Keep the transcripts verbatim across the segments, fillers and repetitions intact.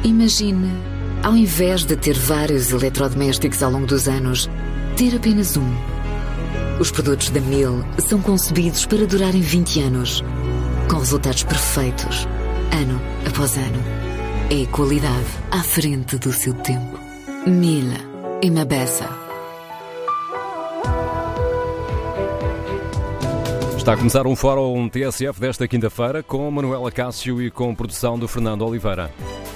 Imagine, ao invés de ter vários eletrodomésticos ao longo dos anos, ter apenas um. Os produtos da Miele são concebidos para durarem vinte anos, com resultados perfeitos, ano após ano. É a qualidade à frente do seu tempo. Miele e Mabessa. Está a começar um Fórum T S F desta quinta-feira com Manuela Cássio e com produção do Fernando Oliveira.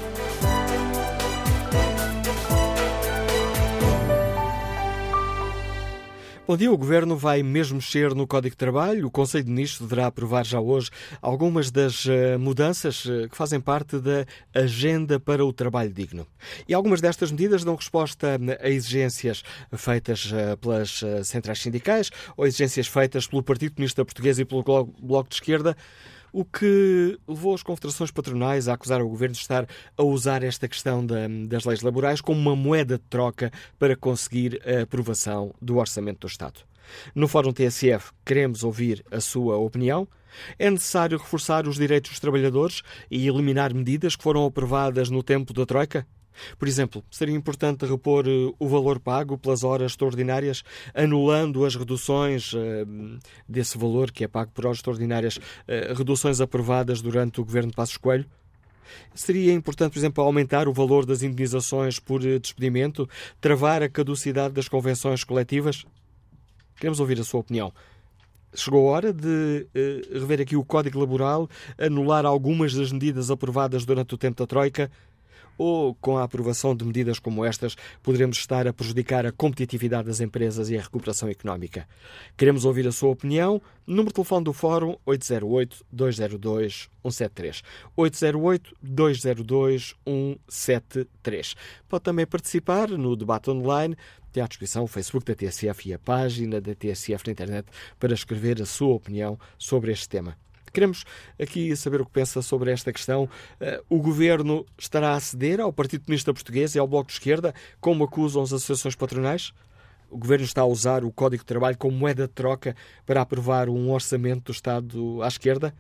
Bom dia, o Governo vai mesmo mexer no Código de Trabalho. O Conselho de Ministros deverá aprovar já hoje algumas das uh, mudanças uh, que fazem parte da Agenda para o Trabalho Digno. E algumas destas medidas dão resposta a exigências feitas uh, pelas uh, centrais sindicais ou exigências feitas pelo Partido Comunista Português e pelo Bloco de Esquerda, o que levou as confederações patronais a acusar o Governo de estar a usar esta questão da, das leis laborais como uma moeda de troca para conseguir a aprovação do Orçamento do Estado. No Fórum T S F queremos ouvir a sua opinião. É necessário reforçar os direitos dos trabalhadores e eliminar medidas que foram aprovadas no tempo da Troika? Por exemplo, seria importante repor o valor pago pelas horas extraordinárias, anulando as reduções uh, desse valor que é pago por horas extraordinárias, uh, reduções aprovadas durante o governo de Passos Coelho? Seria importante, por exemplo, aumentar o valor das indenizações por despedimento, travar a caducidade das convenções coletivas? Queremos ouvir a sua opinião. Chegou a hora de uh, rever aqui o Código Laboral, anular algumas das medidas aprovadas durante o tempo da Troika? Ou, com a aprovação de medidas como estas, poderemos estar a prejudicar a competitividade das empresas e a recuperação económica? Queremos ouvir a sua opinião. Número de telefone do Fórum oito zero oito, dois zero dois, um sete três. oito zero oito, dois zero dois, um sete três. Pode também participar no debate online. Tem à disposição o Facebook da T S F e a página da T S F na internet para escrever a sua opinião sobre este tema. Queremos aqui saber o que pensa sobre esta questão. O Governo estará a ceder ao Partido Comunista Português e ao Bloco de Esquerda, como acusam as associações patronais? O Governo está a usar o Código de Trabalho como moeda de troca para aprovar um orçamento do Estado à esquerda?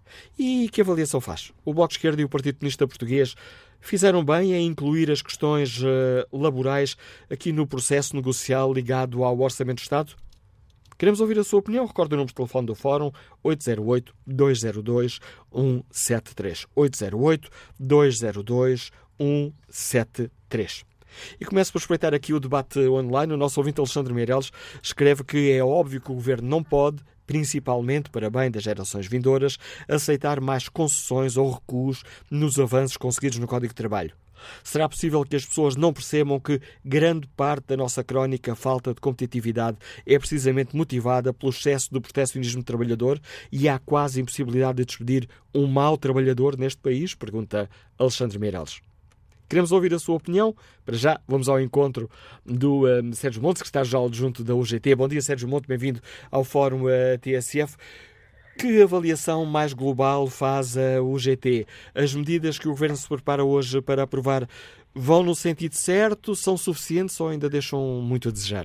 E que avaliação faz? O Bloco de Esquerda e o Partido Comunista Português fizeram bem em incluir as questões laborais aqui no processo negocial ligado ao Orçamento do Estado? Queremos ouvir a sua opinião. Recorde o número de telefone do Fórum oito zero oito, dois zero dois, um sete três. oito zero oito, dois zero dois, um sete três. E começo por espreitar aqui o debate online. O nosso ouvinte Alexandre Meireles escreve que é óbvio que o Governo não pode, principalmente para bem das gerações vindouras, aceitar mais concessões ou recuos nos avanços conseguidos no Código de Trabalho. Será possível que as pessoas não percebam que grande parte da nossa crónica falta de competitividade é precisamente motivada pelo excesso do proteccionismo trabalhador e há quase impossibilidade de despedir um mau trabalhador neste país? Pergunta Alexandre Meireles. Queremos ouvir a sua opinião. Para já, vamos ao encontro do um, Sérgio Monte, secretário-geral adjunto da U G T. Bom dia, Sérgio Monte, bem-vindo ao Fórum uh, T S F. Que avaliação mais global faz a U G T? As medidas que o Governo se prepara hoje para aprovar vão no sentido certo? São suficientes ou ainda deixam muito a desejar?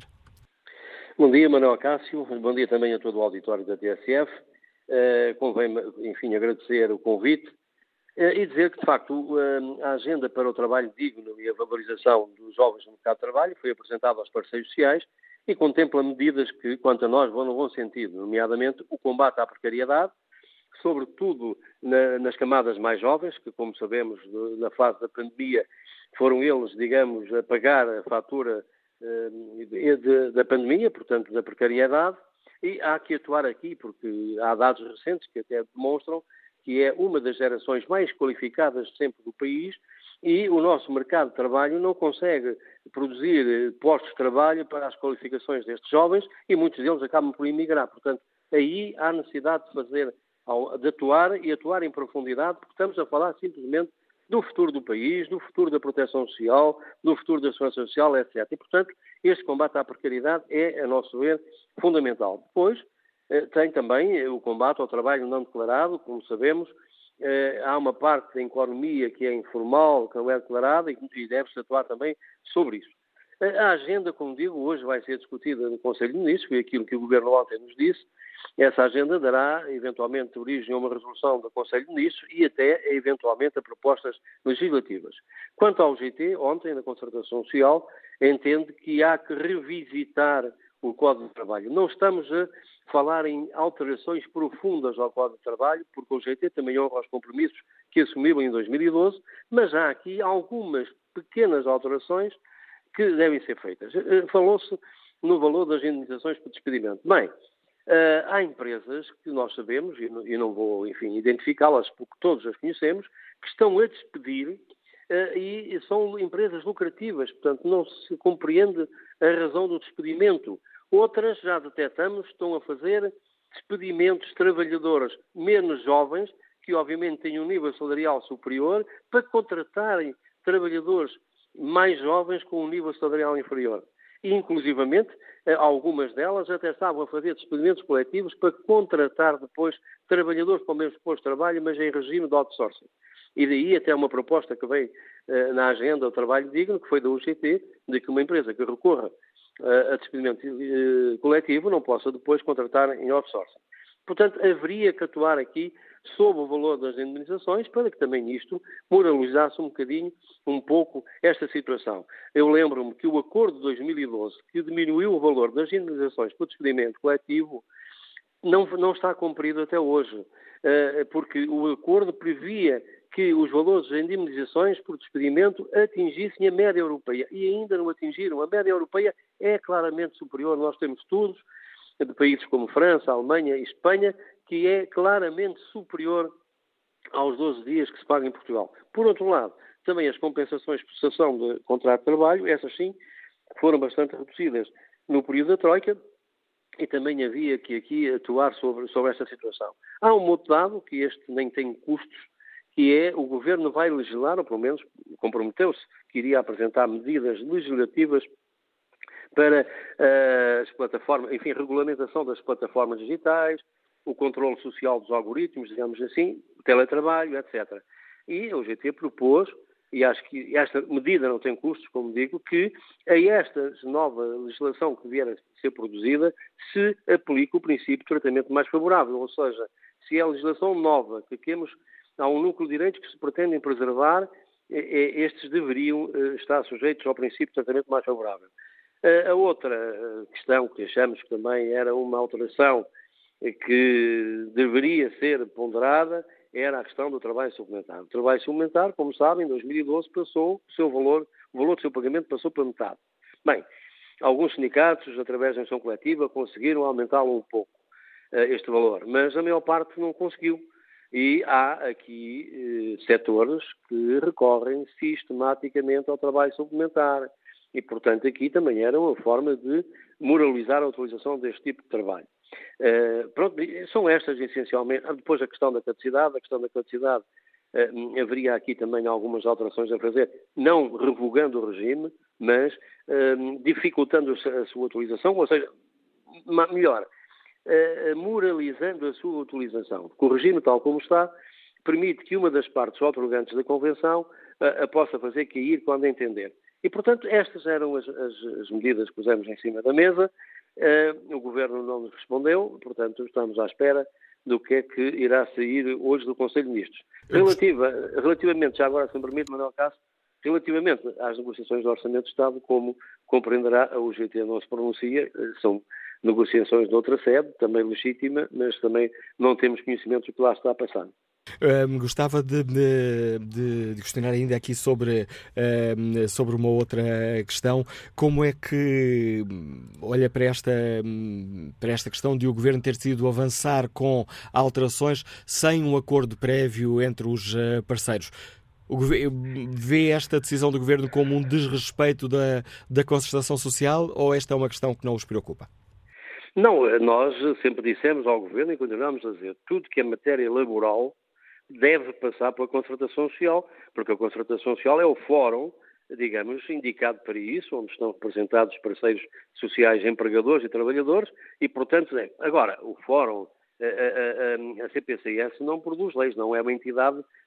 Bom dia, Manuel Cássio. Bom dia também a todo o auditório da T S F. Uh, convém, enfim, agradecer o convite uh, e dizer que, de facto, uh, a Agenda para o Trabalho Digno e a valorização dos jovens no mercado de trabalho foi apresentada aos parceiros sociais e contempla medidas que, quanto a nós, vão no bom sentido, nomeadamente o combate à precariedade, sobretudo na, nas camadas mais jovens, que, como sabemos, na fase da pandemia, foram eles, digamos, a pagar a fatura eh, de, de, da pandemia, portanto, da precariedade, e há que atuar aqui, porque há dados recentes que até demonstram que é uma das gerações mais qualificadas sempre do país, e o nosso mercado de trabalho não consegue produzir postos de trabalho para as qualificações destes jovens e muitos deles acabam por emigrar. Portanto, aí há necessidade de fazer, de atuar e atuar em profundidade, porque estamos a falar simplesmente do futuro do país, do futuro da proteção social, do futuro da segurança social, etcétera. E, portanto, este combate à precariedade é, a nosso ver, fundamental. Depois, tem também o combate ao trabalho não declarado, como sabemos. Uh, há uma parte da economia que é informal, que não é declarada, e, e deve-se atuar também sobre isso. Uh, a agenda, como digo, hoje vai ser discutida no Conselho de Ministros, foi aquilo que o Governo ontem nos disse, Essa agenda dará, eventualmente, origem a uma resolução do Conselho de Ministros e até, eventualmente, a propostas legislativas. Quanto ao G T, ontem, na Concertação Social, entende que há que revisitar o Código de Trabalho. Não estamos a falar em alterações profundas ao Código de Trabalho, porque o G T também honra os compromissos que assumiu em dois mil e doze, mas há aqui algumas pequenas alterações que devem ser feitas. Falou-se no valor das indenizações por despedimento. Bem, há empresas que nós sabemos, e não vou, enfim, identificá-las porque todos as conhecemos, que estão a despedir e são empresas lucrativas, portanto não se compreende a razão do despedimento. Outras, já detectamos, estão a fazer despedimentos de trabalhadoras menos jovens, que obviamente têm um nível salarial superior, para contratarem trabalhadores mais jovens com um nível salarial inferior. E, inclusivamente, algumas delas até estavam a fazer despedimentos coletivos para contratar depois trabalhadores para o mesmo posto de trabalho, mas em regime de outsourcing. E daí até uma proposta que veio uh, na agenda do trabalho digno, que foi da U G T, de que uma empresa que recorra uh, a despedimento uh, coletivo não possa depois contratar em outsourcing. Portanto, haveria que atuar aqui sobre o valor das indemnizações para que também isto moralizasse um bocadinho, um pouco, esta situação. Eu lembro-me que o acordo de dois mil e doze, que diminuiu o valor das indemnizações por despedimento coletivo, não, não está cumprido até hoje, uh, porque o acordo previa que os valores das indemnizações por despedimento atingissem a média europeia e ainda não atingiram. A média europeia é claramente superior. Nós temos estudos de países como França, Alemanha e Espanha que é claramente superior aos doze dias que se pagam em Portugal. Por outro lado, também as compensações por cessação de contrato de trabalho, essas sim, foram bastante reduzidas no período da Troika e também havia que aqui atuar sobre, sobre esta situação. Há um outro dado, que este nem tem custos, que é o Governo vai legislar, ou pelo menos comprometeu-se, que iria apresentar medidas legislativas para uh, as plataformas, enfim, regulamentação das plataformas digitais, o controle social dos algoritmos, digamos assim, o teletrabalho, etcétera. E o G T propôs, e acho que esta medida não tem custos, como digo, que a esta nova legislação que vier a ser produzida se aplique o princípio de tratamento mais favorável, ou seja, se é a legislação nova que temos, há um núcleo de direitos que se pretendem preservar, estes deveriam estar sujeitos ao princípio de tratamento mais favorável. A outra questão que achamos que também era uma alteração que deveria ser ponderada era a questão do trabalho suplementar. O trabalho suplementar, como sabem, em dois mil e doze passou o seu valor, o valor do seu pagamento passou para metade. Bem, alguns sindicatos, através da ação coletiva, conseguiram aumentá-lo um pouco, este valor, mas a maior parte não conseguiu. E há aqui eh, setores que recorrem sistematicamente ao trabalho suplementar. E, portanto, aqui também era uma forma de moralizar a utilização deste tipo de trabalho. Uh, pronto, são estas essencialmente. Depois a questão da caducidade, a questão da caducidade, uh, haveria aqui também algumas alterações a fazer, não revogando o regime, mas uh, dificultando a sua utilização, ou seja, melhor, uh, moralizando a sua utilização. Porque o regime, tal como está, permite que uma das partes outorgantes da Convenção uh, a possa fazer cair quando entender. E, portanto, estas eram as, as, as medidas que pusemos em cima da mesa. Uh, o Governo não nos respondeu, portanto, estamos à espera do que é que irá sair hoje do Conselho de Ministros. Relativa, relativamente, já agora, se me permite, Manuel Cássio, relativamente às negociações do Orçamento de Estado, como compreenderá, a U G T não se pronuncia, são negociações de outra sede, também legítima, mas também não temos conhecimento do que lá está a passar. Um, gostava de, de, de questionar ainda aqui sobre, um, sobre uma outra questão. Como é que olha para esta, para esta questão de o Governo ter decidido avançar com alterações sem um acordo prévio entre os parceiros? O governo, vê esta decisão do Governo como um desrespeito da, da concertação social ou esta é uma questão que não os preocupa? Não, nós sempre dissemos ao Governo e continuamos a dizer tudo que é matéria laboral deve passar pela concertação social, porque a concertação social é o fórum, digamos, indicado para isso, onde estão representados os parceiros sociais, empregadores e trabalhadores, e, portanto, é. Agora, o fórum, a, a, a C P C S não produz leis, não é uma entidade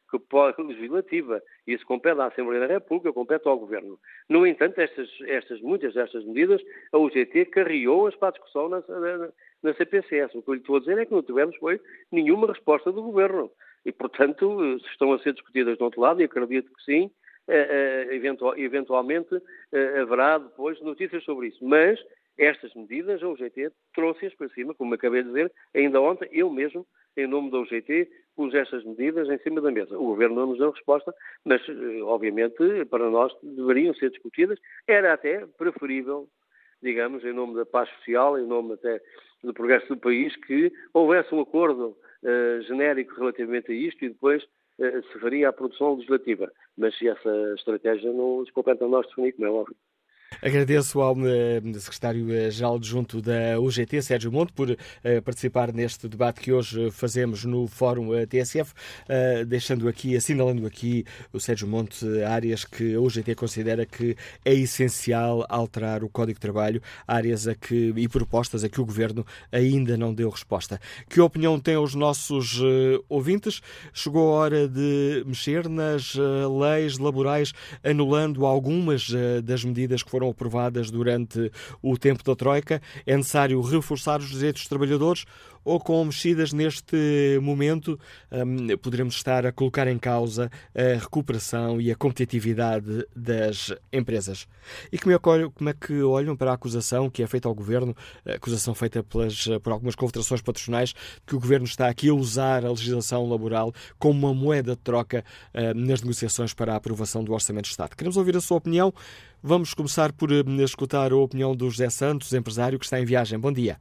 que pode, legislativa. Isso compete à Assembleia da República, compete ao Governo. No entanto, estas, estas, muitas destas medidas, a U G T carreou-as para a discussão na, na, na C P C S. O que eu lhe estou a dizer é que não tivemos foi nenhuma resposta do Governo. E, portanto, se estão a ser discutidas do outro lado, e acredito que sim, eh, eh, eventual, eventualmente eh, haverá depois notícias sobre isso. Mas estas medidas, a U G T trouxe-as para cima, como acabei de dizer, ainda ontem, eu mesmo, em nome da U G T, pus estas medidas em cima da mesa. O Governo não nos deu resposta, mas, obviamente, para nós deveriam ser discutidas. Era até preferível, digamos, em nome da paz social, em nome até do progresso do país, que houvesse um acordo uh, genérico relativamente a isto e depois uh, se faria a produção legislativa. Mas essa estratégia não nos compete a nós definir, como é óbvio. Agradeço ao secretário-geral adjunto da U G T, Sérgio Monte, por uh, participar neste debate que hoje fazemos no Fórum T S F, uh, deixando aqui, assinalando aqui o Sérgio Monte áreas que a U G T considera que é essencial alterar o Código de Trabalho, áreas a que, e propostas a que o Governo ainda não deu resposta. Que opinião têm os nossos uh, ouvintes? Chegou a hora de mexer nas uh, leis laborais, anulando algumas uh, das medidas que foram aprovadas durante o tempo da Troika. É necessário reforçar os direitos dos trabalhadores ou, com mexidas neste momento, um, poderemos estar a colocar em causa a recuperação e a competitividade das empresas? E como é que, como é que olham para a acusação que é feita ao Governo, a acusação feita pelas, por algumas confederações patronais, que o Governo está aqui a usar a legislação laboral como uma moeda de troca uh, nas negociações para a aprovação do Orçamento de Estado? Queremos ouvir a sua opinião. Vamos começar por uh, escutar a opinião do José Santos, empresário que está em viagem. Bom dia.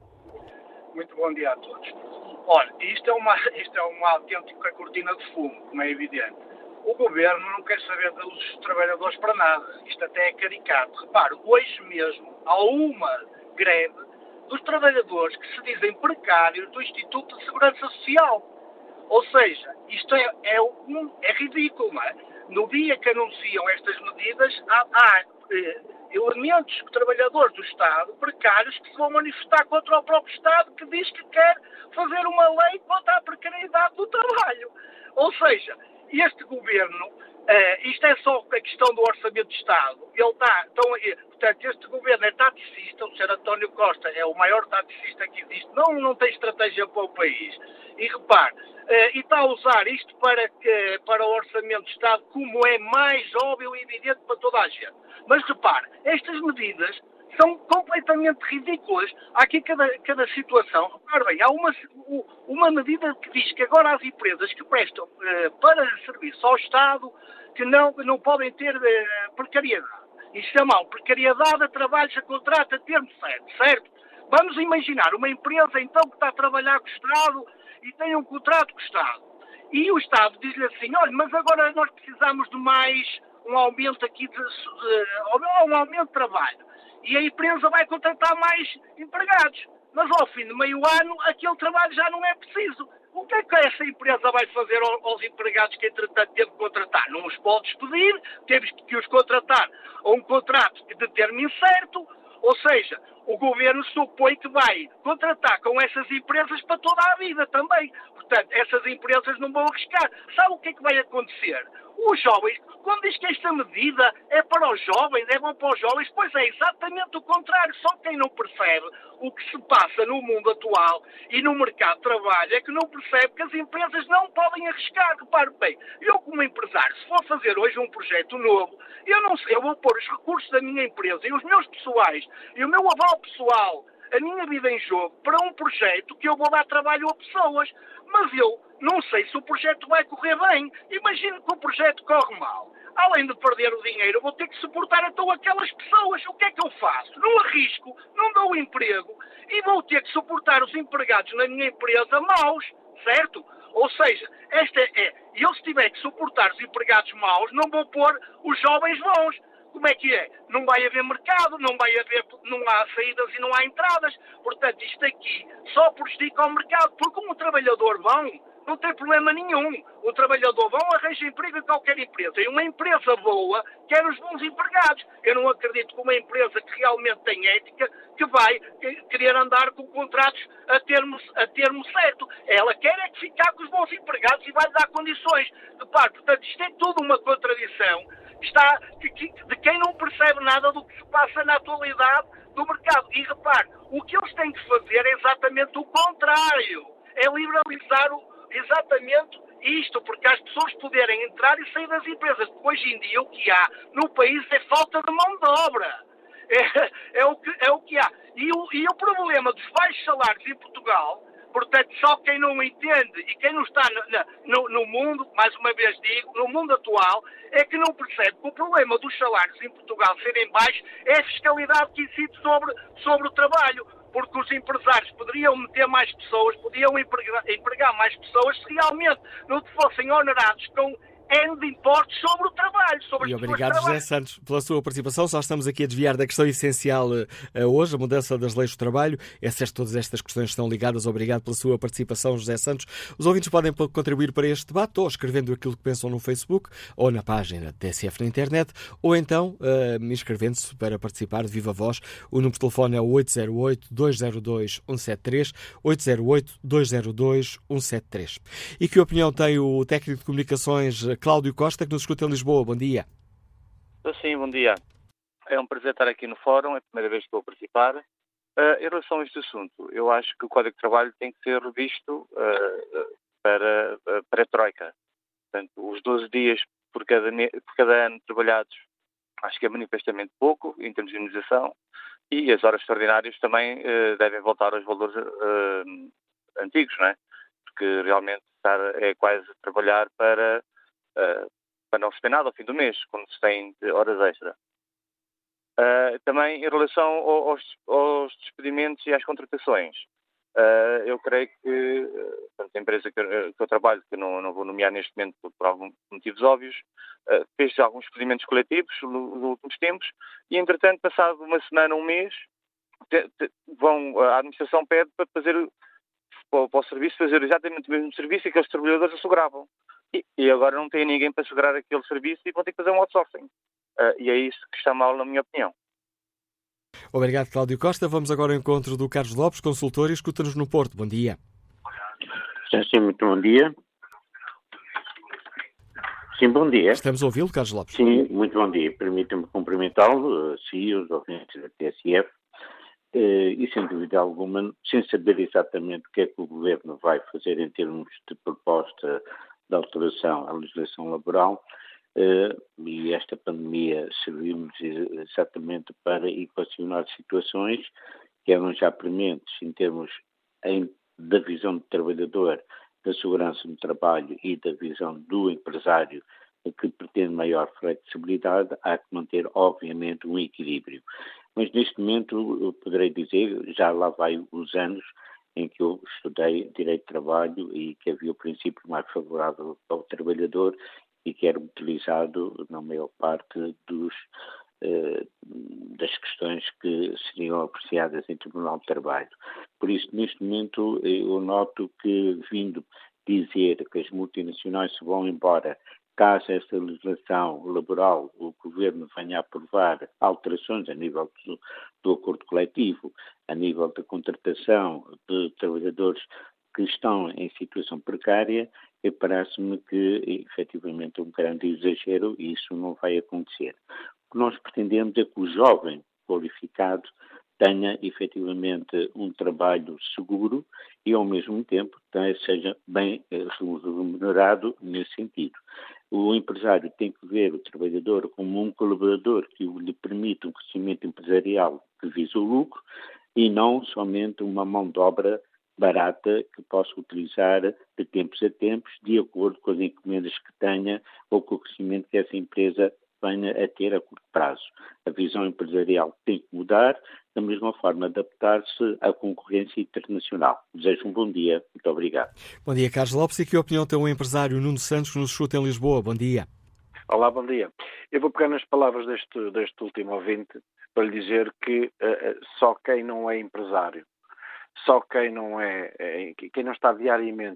Muito bom dia a todos. Olha, isto é uma, isto é uma autêntica cortina de fumo, como é evidente. O Governo não quer saber dos trabalhadores para nada. Isto até é caricato. Repare, hoje mesmo há uma greve dos trabalhadores que se dizem precários do Instituto de Segurança Social. Ou seja, isto é, é, um, é ridículo, não é? No dia que anunciam estas medidas, há, há eh, elementos, trabalhadores do Estado, precários, que se vão manifestar contra o próprio Estado, que diz que quer fazer uma lei contra a precariedade do trabalho. Ou seja, este Governo, uh, isto é só a questão do Orçamento de Estado, ele está, então, portanto, este Governo é taticista, o senhor António Costa é o maior taticista que existe, não, não tem estratégia para o país. E repare, uh, e está a usar isto para, que, para o Orçamento de Estado como é mais óbvio e evidente para toda a gente. Mas repare, estas medidas são completamente ridículas. Há aqui cada, cada situação. Repare bem, há uma, uma medida que diz que agora as empresas que prestam uh, para serviço ao Estado que não, não podem ter uh, precariedade. Isso é mau. Precariedade a trabalhos a contrato a termo certo, certo? Vamos imaginar uma empresa então que está a trabalhar com o Estado e tem um contrato com o Estado. E o Estado diz-lhe assim, olha, mas agora nós precisamos de mais um aumento aqui, de, de, um aumento de trabalho. E a empresa vai contratar mais empregados. Mas ao fim de meio ano, aquele trabalho já não é preciso. O que é que essa empresa vai fazer aos empregados que, entretanto, teve que contratar? Não os pode despedir, teve que os contratar a um contrato de termo incerto. Ou seja, o Governo supõe que vai contratar com essas empresas para toda a vida também. Portanto, essas empresas não vão arriscar. Sabe o que é que vai acontecer? Os jovens, quando diz que esta medida é para os jovens, é bom para os jovens, pois é exatamente o contrário. Só quem não percebe o que se passa no mundo atual e no mercado de trabalho é que não percebe que as empresas não podem arriscar. Repare bem, eu como empresário, se for fazer hoje um projeto novo, eu não sei, eu vou pôr os recursos da minha empresa e os meus pessoais e o meu aval pessoal, a minha vida em jogo, para um projeto que eu vou dar trabalho a pessoas. Mas eu não sei se o projeto vai correr bem. Imagino que o projeto corre mal. Além de perder o dinheiro, vou ter que suportar então aquelas pessoas. O que é que eu faço? Não arrisco, não dou emprego e vou ter que suportar os empregados na minha empresa maus, certo? Ou seja, esta é, eu se tiver que suportar os empregados maus, não vou pôr os jovens bons. Como é que é? Não vai haver mercado, não vai haver, não há saídas e não há entradas. Portanto, isto aqui só prejudica o mercado, porque um trabalhador bom não tem problema nenhum. O trabalhador vão arranjar emprego em qualquer empresa. E uma empresa boa quer os bons empregados. Eu não acredito que uma empresa que realmente tem ética que vai querer andar com contratos a termo, a termo certo. Ela quer é que ficar com os bons empregados e vai dar condições. Repare, portanto, isto é tudo uma contradição. Está de quem não percebe nada do que se passa na atualidade do mercado. E repare, o que eles têm que fazer é exatamente o contrário. É liberalizar o, exatamente isto, porque as pessoas poderem entrar e sair das empresas. Porque hoje em dia o que há no país é falta de mão de obra. É, é, o, que, é o que há. E o, e o problema dos baixos salários em Portugal, portanto, só quem não entende e quem não está no, no, no mundo, mais uma vez digo, no mundo atual, é que não percebe que o problema dos salários em Portugal serem baixos é a fiscalidade que incide sobre, sobre o trabalho. Porque os empresários poderiam meter mais pessoas, podiam empregar, empregar mais pessoas se realmente não fossem onerados com N de impostos sobre o trabalho. Sobre e obrigado, José Santos, pela sua participação. Só estamos aqui a desviar da questão essencial uh, hoje, a mudança das leis do trabalho. É certo, todas estas questões estão ligadas. Obrigado pela sua participação, José Santos. Os ouvintes podem contribuir para este debate ou escrevendo aquilo que pensam no Facebook ou na página da T S F na internet, ou então uh, inscrevendo-se para participar de viva voz. O número de telefone é o oito zero oito, dois zero dois, um sete três, oito zero oito, dois zero dois, um sete três. E que opinião tem o técnico de comunicações Cláudio Costa, que nos escuta em Lisboa? Bom dia. Sim, bom dia. É um prazer estar aqui no fórum, é a primeira vez que estou a participar. Uh, em relação a este assunto, eu acho que o Código de Trabalho tem que ser revisto uh, para, uh, para a Troika. Portanto, os doze dias por cada, por cada ano trabalhados, acho que é manifestamente pouco, em termos de indenização, e as horas extraordinárias também uh, devem voltar aos valores uh, antigos, não é? Porque realmente estar, é quase trabalhar para... Uh, para não receber nada ao fim do mês, quando se tem horas extra. Uh, também em relação ao, aos, aos despedimentos e às contratações, uh, eu creio que uh, a empresa que eu, que eu trabalho, que eu não, não vou nomear neste momento por, por alguns motivos óbvios, uh, fez alguns despedimentos coletivos nos últimos tempos e, entretanto, passado uma semana, um mês, te, te, vão, a administração pede para fazer para, para o serviço, fazer exatamente o mesmo serviço que os trabalhadores asseguravam. E, e agora não tem ninguém para assegurar aquele serviço e vão ter que fazer um outsourcing. Uh, e é isso que está mal, na minha opinião. Obrigado, Cláudio Costa. Vamos agora ao encontro do Carlos Lopes, consultor, e escuta-nos no Porto. Bom dia. Sim, sim, muito bom dia. Sim, bom dia. Estamos a ouvi-lo, Carlos Lopes. Sim, muito bom dia. Permita-me cumprimentá-lo, a si, os ouvintes da T S F, e sem dúvida alguma, sem saber exatamente o que é que o Governo vai fazer em termos de proposta de alteração à legislação laboral, uh, e esta pandemia serviu-nos exatamente para equacionar situações que eram já prementes em termos em, da visão do trabalhador, da segurança no trabalho e da visão do empresário que pretende maior flexibilidade. Há que manter, obviamente, um equilíbrio. Mas neste momento, eu poderei dizer, já lá vai os anos em que eu estudei Direito de Trabalho e que havia o princípio mais favorável ao trabalhador e que era utilizado na maior parte dos, eh, das questões que seriam apreciadas em Tribunal de Trabalho. Por isso, neste momento, eu noto que, vindo dizer que as multinacionais se vão embora, caso esta legislação laboral o Governo venha a aprovar alterações a nível do, do acordo coletivo, a nível da contratação de trabalhadores que estão em situação precária, e parece-me que, efetivamente, é um grande exagero e isso não vai acontecer. O que nós pretendemos é que o jovem qualificado tenha, efetivamente, um trabalho seguro e, ao mesmo tempo, seja bem remunerado nesse sentido. O empresário tem que ver o trabalhador como um colaborador que lhe permite um crescimento empresarial que visa o lucro e não somente uma mão de obra barata que possa utilizar de tempos a tempos, de acordo com as encomendas que tenha ou com o crescimento que essa empresa venha a ter a curto prazo. A visão empresarial tem que mudar, da mesma forma adaptar-se à concorrência internacional. Desejo um bom dia. Muito obrigado. Bom dia, Carlos Lopes. E que opinião tem o empresário Nuno Santos, que nos escuta em Lisboa? Bom dia. Olá, bom dia. Eu vou pegar nas palavras deste, deste último ouvinte para lhe dizer que uh, só quem não é empresário, só quem não é, é, quem não está diariamente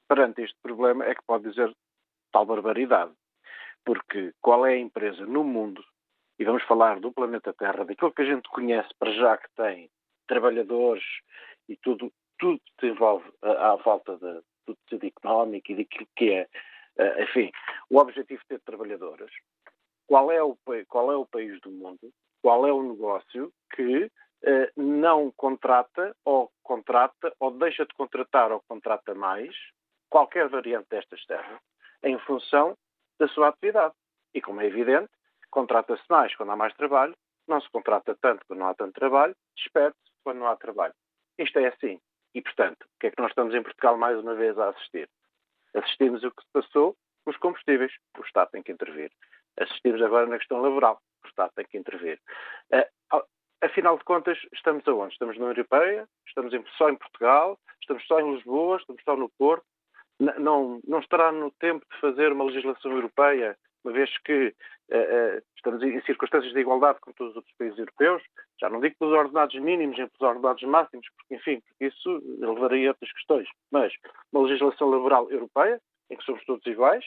perante este problema é que pode dizer tal barbaridade. Porque qual é a empresa no mundo, e vamos falar do planeta Terra, daquilo que a gente conhece para já que tem trabalhadores e tudo, tudo que envolve à volta de, do tecido económico e daquilo que é, enfim, o objetivo de ter trabalhadores. Qual é o, qual é o país do mundo, qual é o negócio que eh, não contrata ou contrata ou deixa de contratar ou contrata mais qualquer variante destas terras em função da sua atividade. E como é evidente, contrata-se mais quando há mais trabalho, não se contrata tanto quando não há tanto trabalho, despede-se quando não há trabalho. Isto é assim. E, portanto, o que é que nós estamos em Portugal mais uma vez a assistir? Assistimos o que se passou com os combustíveis. O Estado tem que intervir. Assistimos agora na questão laboral. O Estado tem que intervir. Uh, afinal de contas, estamos aonde? Estamos na União Europeia? Estamos em, só em Portugal? Estamos só em Lisboa? Estamos só no Porto? N- não, não estará no tempo de fazer uma legislação europeia, uma vez que uh, uh, estamos em circunstâncias de igualdade com todos os outros países europeus? Já não digo pelos ordenados mínimos nem pelos ordenados máximos, porque, enfim, porque isso levaria a outras questões. Mas uma legislação laboral europeia, em que somos todos iguais.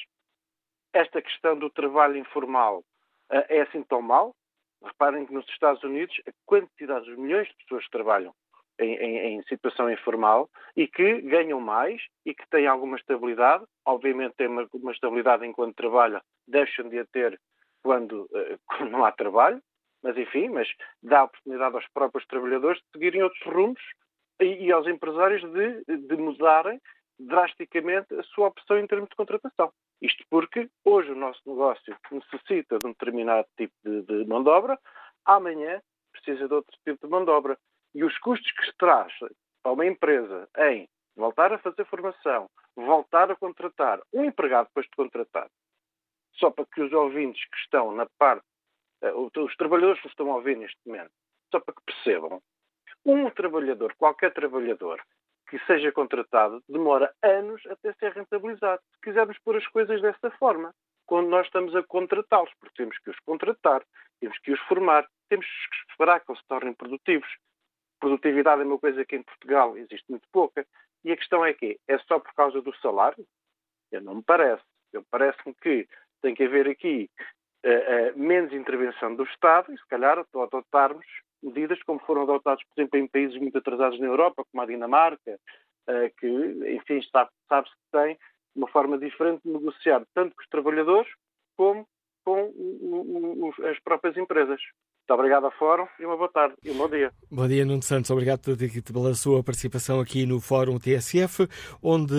Esta questão do trabalho informal uh, é assim tão mal? Reparem que nos Estados Unidos a quantidade de milhões de pessoas que trabalham em, em, em situação informal e que ganham mais e que têm alguma estabilidade. Obviamente têm uma, uma estabilidade enquanto trabalham, deixam de a ter quando, uh, quando não há trabalho. Mas, enfim, mas dá a oportunidade aos próprios trabalhadores de seguirem outros rumos e, e aos empresários de, de mudarem drasticamente a sua opção em termos de contratação. Isto porque hoje o nosso negócio necessita de um determinado tipo de, de mão de obra, amanhã precisa de outro tipo de mão de obra. E os custos que se traz para uma empresa em voltar a fazer formação, voltar a contratar um empregado depois de contratar, só para que os ouvintes que estão na parte, os trabalhadores que estão a ouvir neste momento, só para que percebam, um trabalhador, qualquer trabalhador que seja contratado, demora anos até ser rentabilizado. Se quisermos pôr as coisas dessa forma, quando nós estamos a contratá-los, porque temos que os contratar, temos que os formar, temos que esperar que eles se tornem produtivos. Produtividade é uma coisa que em Portugal existe muito pouca. E a questão é que é só por causa do salário? Eu não me parece. Eu parece-me que tem que haver aqui uh, uh, menos intervenção do Estado e, se calhar, adotarmos medidas como foram adotadas, por exemplo, em países muito atrasados na Europa, como a Dinamarca, uh, que, enfim, sabe, sabe-se que tem uma forma diferente de negociar tanto com os trabalhadores como com o, o, as próprias empresas. Muito obrigado ao Fórum e uma boa tarde e um bom dia. Bom dia, Nuno Santos. Obrigado pela sua participação aqui no Fórum T S F, onde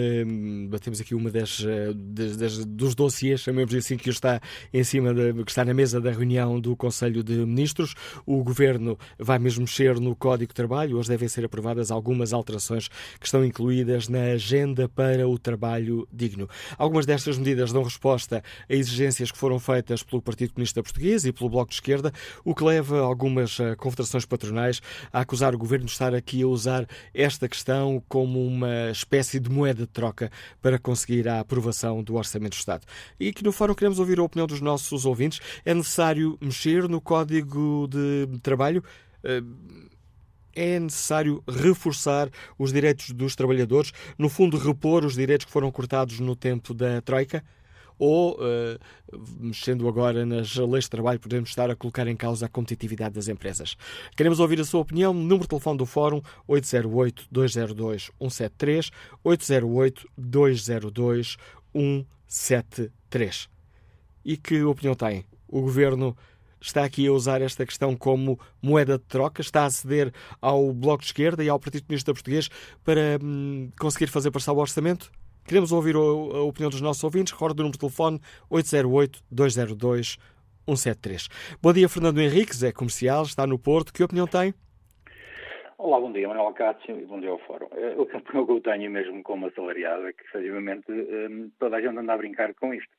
eh, batemos aqui uma das, das, das dos dossiês, chamemos assim, que está em cima, de, que está na mesa da reunião do Conselho de Ministros. O Governo vai mesmo mexer no Código de Trabalho. Hoje devem ser aprovadas algumas alterações que estão incluídas na Agenda para o Trabalho Digno. Algumas destas medidas dão resposta a exigências que foram feitas pelo Partido Comunista Português e pelo Bloco de Esquerda, o que leva algumas uh, confederações patronais a acusar o Governo de estar aqui a usar esta questão como uma espécie de moeda de troca para conseguir a aprovação do Orçamento do Estado. E aqui no Fórum queremos ouvir a opinião dos nossos ouvintes. É necessário mexer no Código de Trabalho? Uh, É necessário reforçar os direitos dos trabalhadores, no fundo repor os direitos que foram cortados no tempo da Troika? Ou, uh, mexendo agora nas leis de trabalho, podemos estar a colocar em causa a competitividade das empresas? Queremos ouvir a sua opinião. Número de telefone do Fórum oito zero oito, dois zero dois, um sete três, oito zero oito, dois zero dois, um sete três. E que opinião tem? O Governo está aqui a usar esta questão como moeda de troca? Está a ceder ao Bloco de Esquerda e ao Partido Comunista Português para hum, conseguir fazer passar o orçamento? Queremos ouvir a opinião dos nossos ouvintes. Recordo o número de telefone oito zero oito, dois zero dois, um sete três. Bom dia, Fernando Henriques, é comercial, está no Porto. Que opinião tem? Olá, bom dia, Manuel Cássio, e bom dia ao Fórum. A opinião que eu tenho, mesmo como assalariado, é que, efetivamente, toda a gente anda a brincar com isto.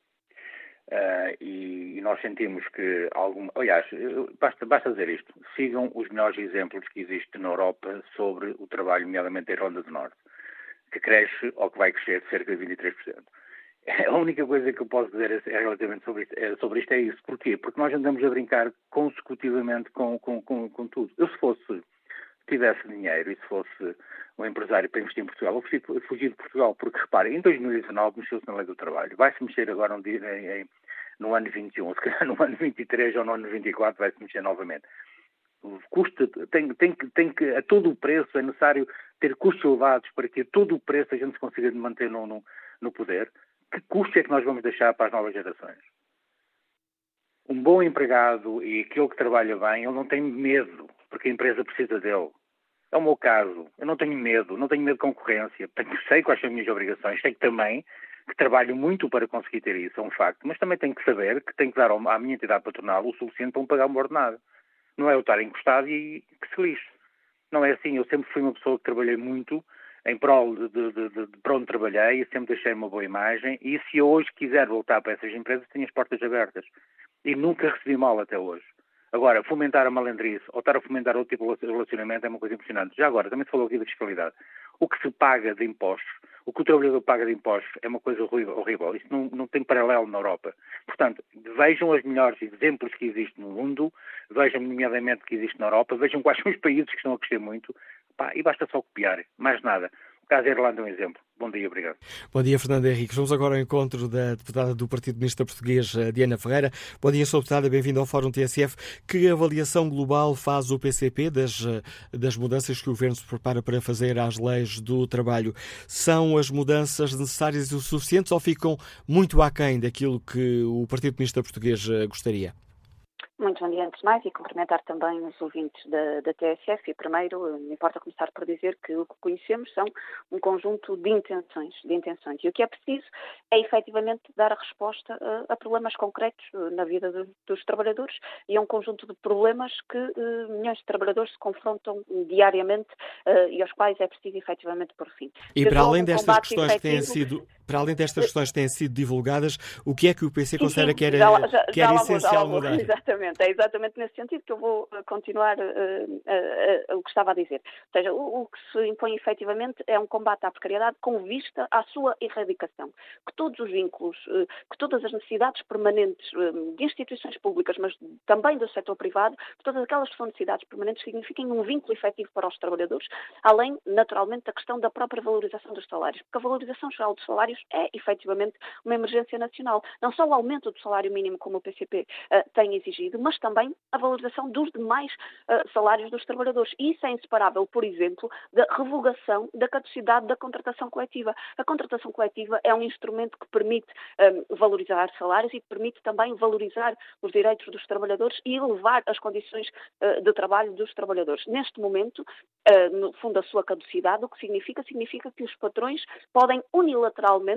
Uh, e, e nós sentimos que algum... Aliás, basta, basta dizer isto. Sigam os melhores exemplos que existem na Europa sobre o trabalho, nomeadamente da Irlanda do Norte, que cresce ou que vai crescer de cerca de vinte e três por cento. A única coisa que eu posso dizer é, relativamente sobre isto, é, sobre isto é isso. Porquê? Porque nós andamos a brincar consecutivamente com, com, com, com tudo. Eu, se fosse tivesse dinheiro e se fosse um empresário para investir em Portugal, eu fugir de Portugal, porque, repare, em dois mil e dezanove mexeu-se na lei do trabalho. Vai-se mexer agora um dia, em, em, no ano vinte e um, se calhar no ano vinte e três ou no ano vinte e quatro vai-se mexer novamente. Custa, tem, tem, tem que, a todo o preço, é necessário ter custos elevados para que a todo o preço a gente se consiga manter no, no, no poder. Que custo é que nós vamos deixar para as novas gerações? Um bom empregado e aquele que trabalha bem, ele não tem medo, porque a empresa precisa dele. É o meu caso. Eu não tenho medo, não tenho medo de concorrência. Sei quais são as minhas obrigações. Sei que também que trabalho muito para conseguir ter isso, é um facto. Mas também tenho que saber que tenho que dar à minha entidade patronal o suficiente para me pagar uma ordenada. Não é eu estar encostado e que se lixe. Não é assim. Eu sempre fui uma pessoa que trabalhei muito em prol de, de, de, de, de para onde trabalhei e sempre deixei uma boa imagem. E se eu hoje quiser voltar para essas empresas, tenho as portas abertas. E nunca recebi mal até hoje. Agora, fomentar a malandrice ou estar a fomentar outro tipo de relacionamento é uma coisa impressionante. Já agora, também se falou aqui da fiscalidade. O que se paga de impostos, o que o trabalhador paga de impostos é uma coisa horrível. Isto não, não tem paralelo na Europa. Portanto, vejam os melhores exemplos que existem no mundo, vejam nomeadamente que existe na Europa, vejam quais são os países que estão a crescer muito, pá, e basta só copiar, mais nada. O caso da Irlanda é um exemplo. Bom dia, obrigado. Bom dia, Fernando Henriques. Vamos agora ao encontro da deputada do Partido Comunista Português, Diana Ferreira. Bom dia, senhora deputada, bem-vindo ao Fórum T S F. Que avaliação global faz o P C P das, das mudanças que o Governo se prepara para fazer às leis do trabalho? São as mudanças necessárias e o suficientes ou ficam muito aquém daquilo que o Partido Comunista Português gostaria? Muito bom dia, antes de mais, e cumprimentar também os ouvintes da, da T S F. E primeiro, me importa começar por dizer que o que conhecemos são um conjunto de intenções, de intenções. E o que é preciso é, efetivamente, dar a resposta a, a problemas concretos na vida do, dos trabalhadores e a um conjunto de problemas que uh, milhões de trabalhadores se confrontam diariamente uh, e aos quais é preciso, efetivamente, por fim. E para além destas questões efetivo, que têm sido... Para além destas questões que têm sido divulgadas, o que é que o P C considera sim, sim, que era, já, já, que era já essencial vou, mudar? Exatamente, é exatamente nesse sentido que eu vou continuar uh, uh, uh, o que estava a dizer. Ou seja, o, o que se impõe efetivamente é um combate à precariedade com vista à sua erradicação. Que todos os vínculos, uh, que todas as necessidades permanentes uh, de instituições públicas, mas também do setor privado, todas aquelas que são necessidades permanentes signifiquem um vínculo efetivo para os trabalhadores, além, naturalmente, da questão da própria valorização dos salários. Porque a valorização geral dos salários é, efetivamente, uma emergência nacional. Não só o aumento do salário mínimo, como o P C P uh, tem exigido, mas também a valorização dos demais uh, salários dos trabalhadores. E isso é inseparável, por exemplo, da revogação da caducidade da contratação coletiva. A contratação coletiva é um instrumento que permite um, valorizar salários e permite também valorizar os direitos dos trabalhadores e elevar as condições uh, de trabalho dos trabalhadores. Neste momento, uh, no fundo, a sua caducidade, o que significa? Significa que os patrões podem unilateralmente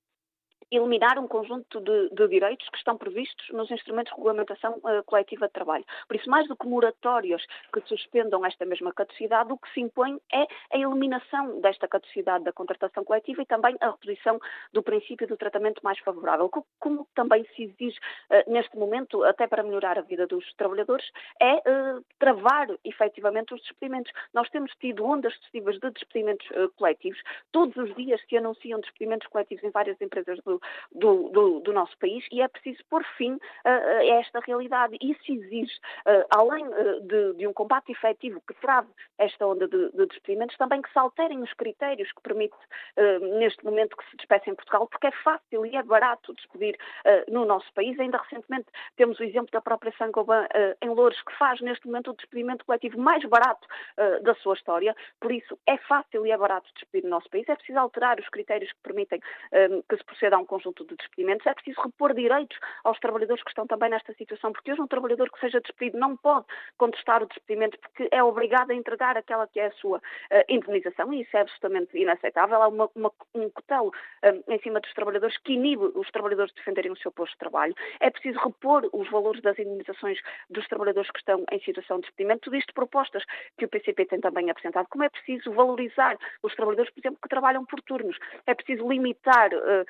eliminar um conjunto de, de direitos que estão previstos nos instrumentos de regulamentação uh, coletiva de trabalho. Por isso, mais do que moratórias que suspendam esta mesma caducidade, o que se impõe é a eliminação desta caducidade da contratação coletiva e também a reposição do princípio do tratamento mais favorável. Como também se exige uh, neste momento, até para melhorar a vida dos trabalhadores, é uh, travar efetivamente os despedimentos. Nós temos tido ondas sucessivas de despedimentos uh, coletivos. Todos os dias se anunciam despedimentos coletivos em várias empresas do Do, do, do nosso país e é preciso pôr fim uh, a esta realidade. Isso exige, uh, além uh, de, de um combate efetivo que trave esta onda de, de despedimentos, também que se alterem os critérios que permite, uh, neste momento, que se despeça em Portugal, porque é fácil e é barato despedir uh, no nosso país. Ainda recentemente temos o exemplo da própria Saint-Gobain uh, em Loures, que faz neste momento o despedimento coletivo mais barato uh, da sua história. Por isso, é fácil e é barato despedir no nosso país. É preciso alterar os critérios que permitem uh, que se proceda a um conjunto de despedimentos. É preciso repor direitos aos trabalhadores que estão também nesta situação, porque hoje um trabalhador que seja despedido não pode contestar o despedimento porque é obrigado a entregar aquela que é a sua uh, indemnização e isso é absolutamente inaceitável. Há uma, uma, um cutelo uh, em cima dos trabalhadores que inibe os trabalhadores de defenderem o seu posto de trabalho. É preciso repor os valores das indemnizações dos trabalhadores que estão em situação de despedimento. Tudo isto propostas que o P C P tem também apresentado. Como é preciso valorizar os trabalhadores, por exemplo, que trabalham por turnos. É preciso limitar uh, aquela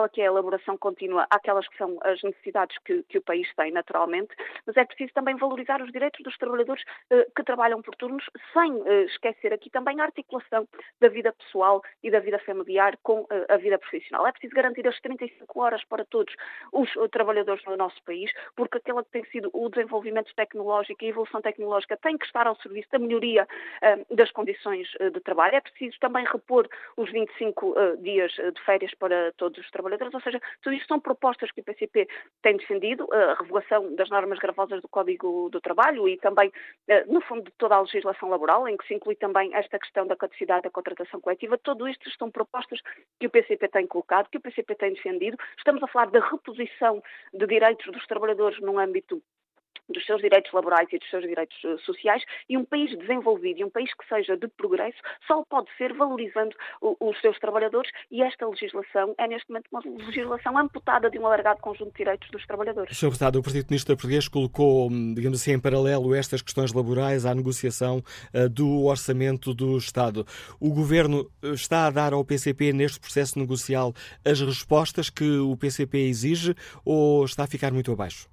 àquela que é a elaboração contínua, àquelas que são as necessidades que, que o país tem, naturalmente, mas é preciso também valorizar os direitos dos trabalhadores uh, que trabalham por turnos, sem uh, esquecer aqui também a articulação da vida pessoal e da vida familiar com uh, a vida profissional. É preciso garantir as trinta e cinco horas para todos os uh, trabalhadores no nosso país, porque aquele que tem sido o desenvolvimento tecnológico e a evolução tecnológica tem que estar ao serviço da melhoria uh, das condições uh, de trabalho. É preciso também repor os vinte e cinco uh, dias de férias para todos os trabalhadores, ou seja, tudo isto são propostas que o P C P tem defendido, a revogação das normas gravosas do Código do Trabalho e também, uh, no fundo, de toda a legislação laboral, em que se inclui também esta questão da caducidade da contratação coletiva. Tudo isto são propostas que o P C P tem colocado, que o P C P tem defendido. Estamos a falar da reposição de direitos dos trabalhadores num âmbito dos seus direitos laborais e dos seus direitos uh, sociais, e um país desenvolvido e um país que seja de progresso só pode ser valorizando o, os seus trabalhadores, e esta legislação é neste momento uma legislação amputada de um alargado conjunto de direitos dos trabalhadores. senhor Deputado, o Partido Comunista Português colocou, digamos assim, em paralelo estas questões laborais à negociação uh, do orçamento do Estado. O Governo está a dar ao P C P neste processo negocial as respostas que o P C P exige, ou está a ficar muito abaixo?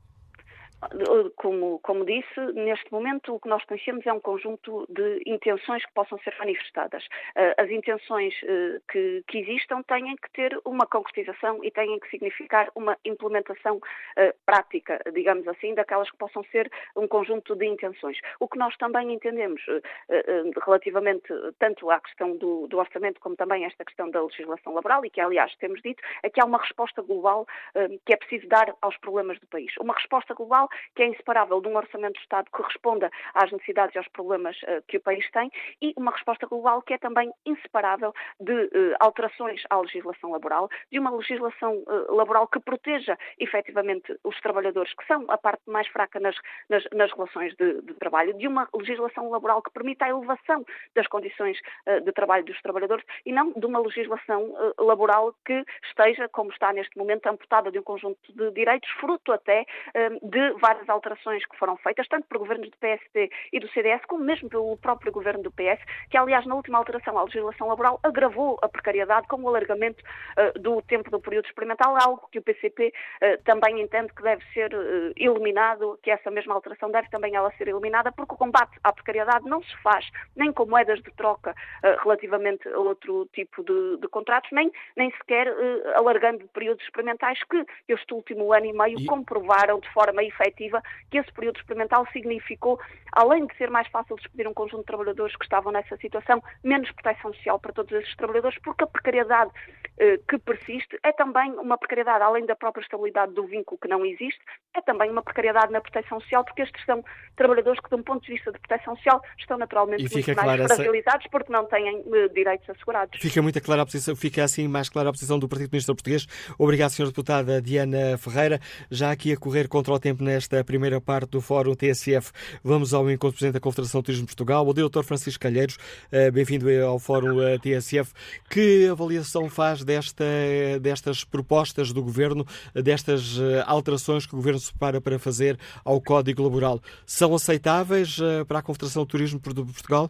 Como, como disse, neste momento o que nós conhecemos é um conjunto de intenções que possam ser manifestadas. As intenções que, que existam têm que ter uma concretização e têm que significar uma implementação prática, digamos assim, daquelas que possam ser um conjunto de intenções. O que nós também entendemos relativamente tanto à questão do, do orçamento como também a esta questão da legislação laboral, e que aliás temos dito, é que há uma resposta global que é preciso dar aos problemas do país. Uma resposta global que é inseparável de um orçamento do Estado que responda às necessidades e aos problemas uh, que o país tem, e uma resposta global que é também inseparável de uh, alterações à legislação laboral, de uma legislação uh, laboral que proteja efetivamente os trabalhadores, que são a parte mais fraca nas, nas, nas relações de, de trabalho, de uma legislação laboral que permita a elevação das condições uh, de trabalho dos trabalhadores, e não de uma legislação uh, laboral que esteja, como está neste momento, amputada de um conjunto de direitos, fruto até uh, de várias alterações que foram feitas, tanto por governos do P S D e do C D S, como mesmo pelo próprio governo do P S, que aliás na última alteração à legislação laboral agravou a precariedade com o alargamento uh, do tempo do período experimental, algo que o P C P uh, também entende que deve ser uh, eliminado, que essa mesma alteração deve também ela ser eliminada, porque o combate à precariedade não se faz nem com moedas de troca uh, relativamente a outro tipo de, de contratos, nem, nem sequer uh, alargando períodos experimentais que este último ano e meio e... comprovaram de forma efetiva que esse período experimental significou, além de ser mais fácil despedir um conjunto de trabalhadores que estavam nessa situação, menos proteção social para todos esses trabalhadores, porque a precariedade eh, que persiste é também uma precariedade, além da própria estabilidade do vínculo que não existe, é também uma precariedade na proteção social, porque estes são trabalhadores que, de um ponto de vista de proteção social, estão naturalmente muito mais fragilizados essa... porque não têm eh, direitos assegurados. Fica muito clara a posição, fica assim mais clara a posição do Partido Comunista Português. Obrigado, senhora Deputada Diana Ferreira. Já aqui a correr contra o tempo nesta primeira parte do Fórum T S F, vamos ao encontro do Presidente da Confederação de Turismo de Portugal, o doutor Francisco Calheiros. Bem-vindo ao Fórum T S F. Que avaliação faz desta, destas propostas do Governo, destas alterações que o Governo se prepara para fazer ao Código Laboral? São aceitáveis para a Confederação de Turismo de Portugal?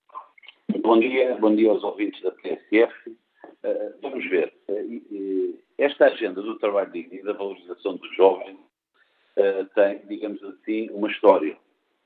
Bom dia, bom dia aos ouvintes da T S F. Uh, vamos ver. Uh, esta agenda do trabalho digno e da valorização dos jovens Uh, tem, digamos assim, uma história.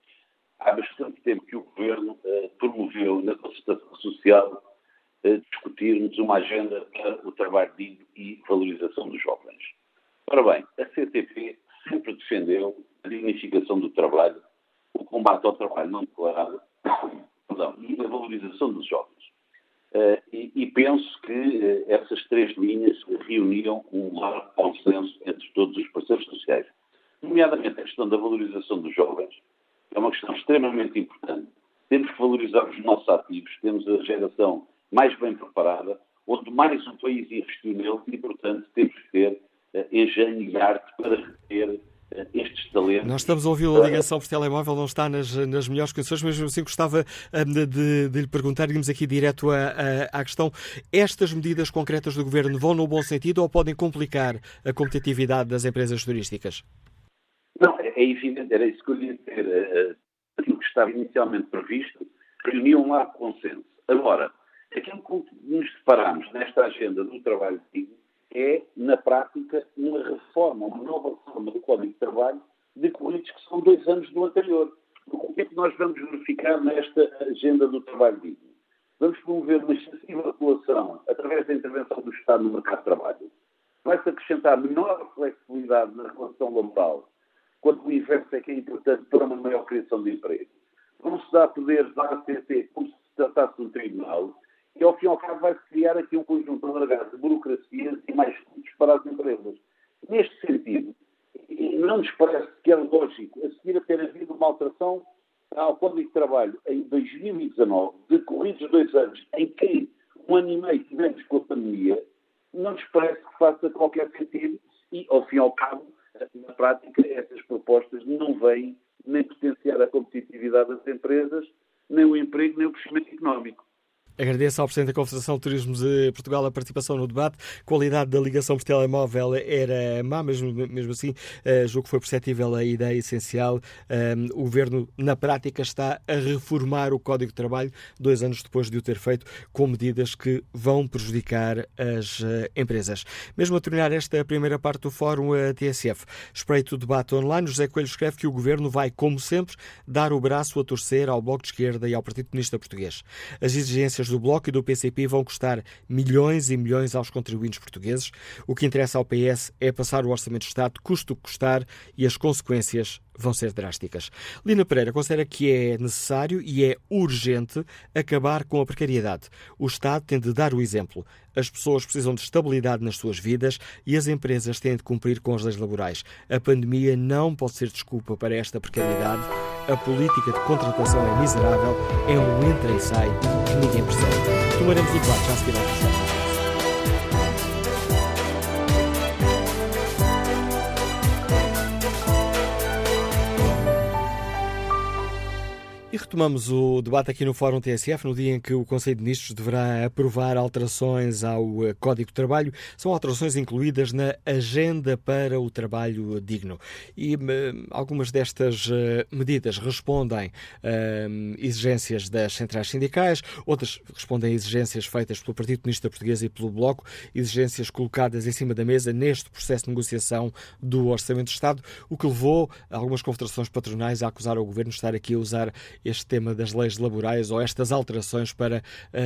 Há bastante tempo que o Governo uh, promoveu na concertação social uh, discutirmos uma agenda para o trabalho digno e valorização dos jovens. Ora bem, a C T P sempre defendeu a dignificação do trabalho, o combate ao trabalho não declarado perdão, e a valorização dos jovens. Uh, e, e penso que uh, essas três linhas reuniam um largo consenso entre todos os parceiros sociais. Nomeadamente a questão da valorização dos jovens é uma questão extremamente importante. Temos que valorizar os nossos ativos, temos a geração mais bem preparada, onde mais um país investiu nele e, portanto, temos que ter uh, engenho e arte para reter uh, estes talentos. Nós estamos a ouvir a ligação por telemóvel, não está nas, nas melhores condições, mas mesmo assim gostava um, de, de, de lhe perguntar, irmos aqui direto a, a, à questão, estas medidas concretas do Governo vão no bom sentido ou podem complicar a competitividade das empresas turísticas? Não, é evidente, era isso que eu ia dizer. Aquilo que estava inicialmente previsto reuniu um largo consenso. Agora, aquilo que nos deparamos nesta agenda do trabalho digno é, na prática, uma reforma, uma nova reforma do Código de Trabalho decorridos que são dois anos do anterior. O que é que nós vamos verificar nesta agenda do trabalho digno? Vamos promover uma excessiva regulação através da intervenção do Estado no mercado de trabalho. Vai-se acrescentar menor flexibilidade na relação laboral, quando o inverso é que é importante para uma maior criação de emprego. Vão-se dar poderes à A C T como se tratasse de um tribunal e, ao fim e ao cabo, vai-se criar aqui um conjunto alargado de burocracias e mais custos para as empresas. Neste sentido, não nos parece que é lógico, a seguir a ter havido uma alteração ao Código de Trabalho em dois mil e dezanove, decorridos dois anos, em que um ano e meio tivemos com a pandemia, não nos parece que faça qualquer sentido e, ao fim e ao cabo, na prática, essas propostas não vêm nem potenciar a competitividade das empresas, nem o emprego, nem o crescimento económico. Agradeço ao Presidente da Confederação de Turismo de Portugal a participação no debate. A qualidade da ligação por telemóvel era má, mas mesmo assim uh, julgo que foi perceptível a ideia essencial. Um, o Governo, na prática, está a reformar o Código de Trabalho dois anos depois de o ter feito, com medidas que vão prejudicar as uh, empresas. Mesmo a terminar esta primeira parte do Fórum a T S F, espreito o debate online, José Coelho escreve que o Governo vai, como sempre, dar o braço a torcer ao Bloco de Esquerda e ao Partido Comunista Português. As exigências do Bloco e do P C P vão custar milhões e milhões aos contribuintes portugueses. O que interessa ao P S é passar o Orçamento de Estado, custe o que custar, e as consequências vão ser drásticas. Lina Pereira considera que é necessário e é urgente acabar com a precariedade. O Estado tem de dar o exemplo. As pessoas precisam de estabilidade nas suas vidas e as empresas têm de cumprir com as leis laborais. A pandemia não pode ser desculpa para esta precariedade. A política de contratação é miserável, é um entra e sai que ninguém percebe. Tomaremos o debate já a seguir ao processo. E retomamos o debate aqui no Fórum T S F, no dia em que o Conselho de Ministros deverá aprovar alterações ao Código de Trabalho. São alterações incluídas na Agenda para o Trabalho Digno. E uh, algumas destas uh, medidas respondem uh, exigências das centrais sindicais, outras respondem a exigências feitas pelo Partido Comunista Português e pelo Bloco, exigências colocadas em cima da mesa neste processo de negociação do Orçamento de Estado, o que levou algumas confederações patronais a acusar o Governo de estar aqui a usar este tema das leis laborais ou estas alterações para,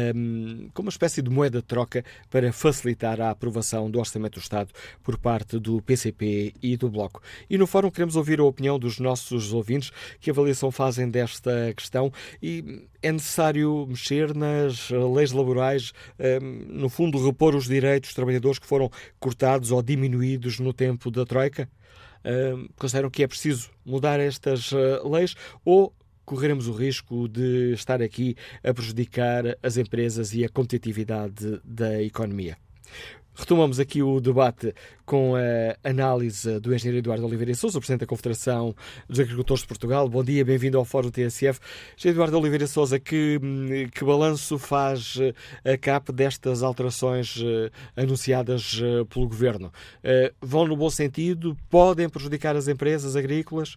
um, como uma espécie de moeda de troca para facilitar a aprovação do Orçamento do Estado por parte do P C P e do Bloco. E no Fórum queremos ouvir a opinião dos nossos ouvintes, que avaliação fazem desta questão e é necessário mexer nas leis laborais, um, no fundo repor os direitos dos trabalhadores que foram cortados ou diminuídos no tempo da Troika? Um, consideram que é preciso mudar estas uh, leis ou correremos o risco de estar aqui a prejudicar as empresas e a competitividade da economia? Retomamos aqui o debate com a análise do engenheiro Eduardo Oliveira Sousa, Presidente da Confederação dos Agricultores de Portugal. Bom dia, bem-vindo ao Fórum T S F. Engenheiro Eduardo Oliveira Sousa, que, que balanço faz a C A P destas alterações anunciadas pelo Governo? Vão no bom sentido? Podem prejudicar as empresas agrícolas?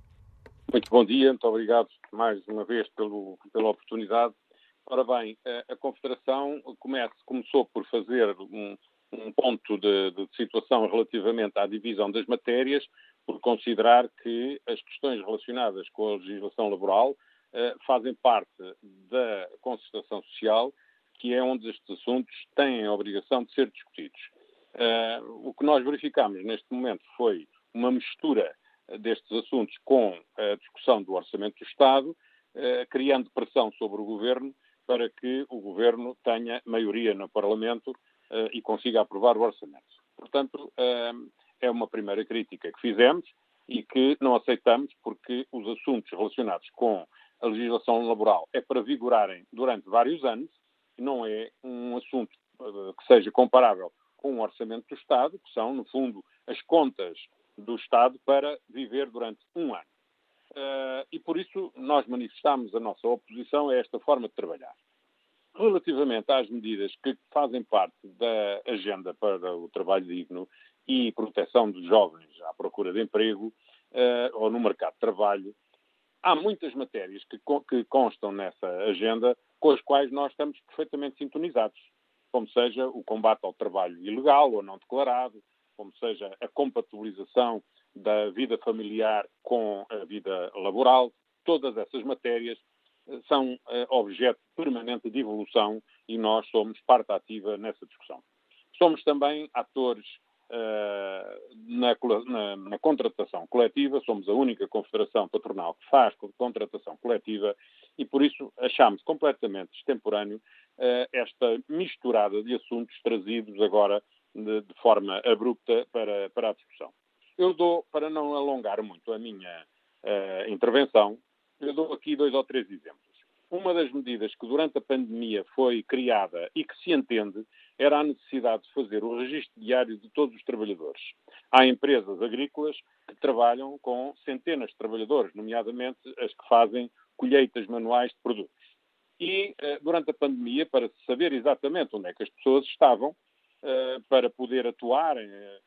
Muito bom dia, muito obrigado mais uma vez pelo, pela oportunidade. Ora bem, a, a Confederação comece, começou por fazer um, um ponto de, de situação relativamente à divisão das matérias, por considerar que as questões relacionadas com a legislação laboral uh, fazem parte da concertação social, que é onde estes assuntos têm a obrigação de ser discutidos. Uh, o que nós verificamos neste momento foi uma mistura destes assuntos com a discussão do Orçamento do Estado, eh, criando pressão sobre o Governo para que o Governo tenha maioria no Parlamento eh, e consiga aprovar o Orçamento. Portanto, eh, é uma primeira crítica que fizemos e que não aceitamos porque os assuntos relacionados com a legislação laboral é para vigorarem durante vários anos, e não é um assunto eh, que seja comparável com o Orçamento do Estado, que são, no fundo, as contas do Estado para viver durante um ano. Uh, e por isso nós manifestamos a nossa oposição a esta forma de trabalhar. Relativamente às medidas que fazem parte da agenda para o trabalho digno e proteção dos jovens à procura de emprego uh, ou no mercado de trabalho, há muitas matérias que, que constam nessa agenda com as quais nós estamos perfeitamente sintonizados. como seja o combate ao trabalho ilegal ou não declarado, como seja a compatibilização da vida familiar com a vida laboral. Todas essas matérias são uh, objeto permanente de evolução e nós somos parte ativa nessa discussão. Somos também atores uh, na, na, na contratação coletiva, somos a única confederação patronal que faz contratação coletiva e por isso achamos completamente extemporâneo uh, esta misturada de assuntos trazidos agora de, de forma abrupta para, para a discussão. Eu dou, para não alongar muito a minha uh, intervenção, eu dou aqui dois ou três exemplos. Uma das medidas que durante a pandemia foi criada e que se entende era a necessidade de fazer o registro diário de todos os trabalhadores. Há empresas agrícolas que trabalham com centenas de trabalhadores, nomeadamente as que fazem colheitas manuais de produtos. E durante a pandemia, para saber exatamente onde é que as pessoas estavam, para poder atuar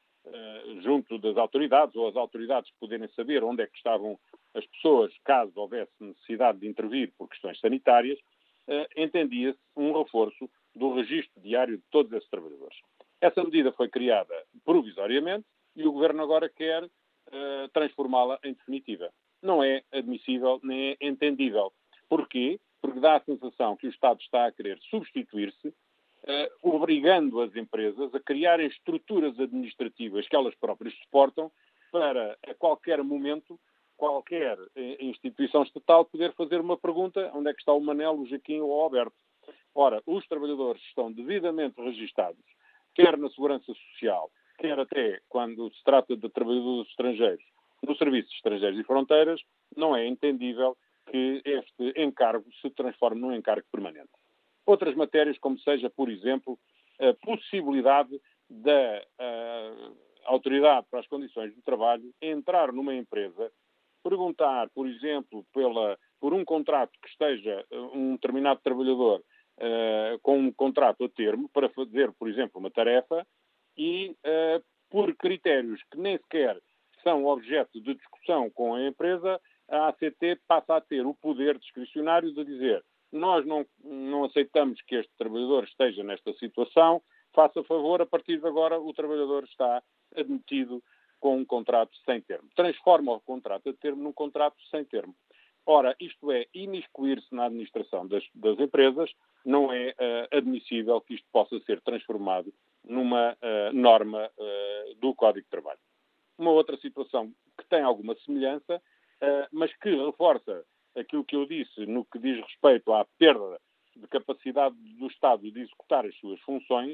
junto das autoridades ou as autoridades poderem saber onde é que estavam as pessoas, caso houvesse necessidade de intervir por questões sanitárias, eh, entendia-se um reforço do registro diário de todos esses trabalhadores. Essa medida foi criada provisoriamente e o Governo agora quer eh, transformá-la em definitiva. Não é admissível nem é entendível. Porquê? Porque dá a sensação que o Estado está a querer substituir-se, eh, obrigando as empresas a criarem estruturas administrativas que elas próprias suportam para, a qualquer momento, qualquer instituição estatal poder fazer uma pergunta: onde é que está o Manel, o Jaquim ou o Alberto? Ora, os trabalhadores estão devidamente registados, quer na Segurança Social, quer até quando se trata de trabalhadores estrangeiros, no Serviço de Estrangeiros e Fronteiras. Não é entendível que este encargo se transforme num encargo permanente. Outras matérias, como seja, por exemplo, a possibilidade da a, Autoridade para as Condições de Trabalho entrar numa empresa, perguntar, por exemplo, pela, por um contrato que esteja um determinado trabalhador uh, com um contrato a termo para fazer, por exemplo, uma tarefa e, uh, por critérios que nem sequer são objeto de discussão com a empresa, a ACT passa a ter o poder discricionário de dizer: nós não, não aceitamos que este trabalhador esteja nesta situação, faça favor, a partir de agora o trabalhador está admitido com um contrato sem termo. Transforma o contrato a termo num contrato sem termo. Ora, isto é imiscuir-se na administração das, das empresas. Não é uh, admissível que isto possa ser transformado numa uh, norma uh, do Código de Trabalho. Uma outra situação que tem alguma semelhança, uh, mas que reforça aquilo que eu disse no que diz respeito à perda de capacidade do Estado de executar as suas funções,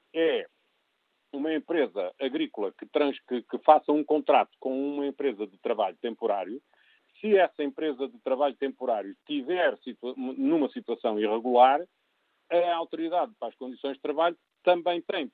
é uma empresa agrícola que, trans, que, que faça um contrato com uma empresa de trabalho temporário. Se essa empresa de trabalho temporário estiver situa- numa situação irregular, a Autoridade para as Condições de Trabalho também tem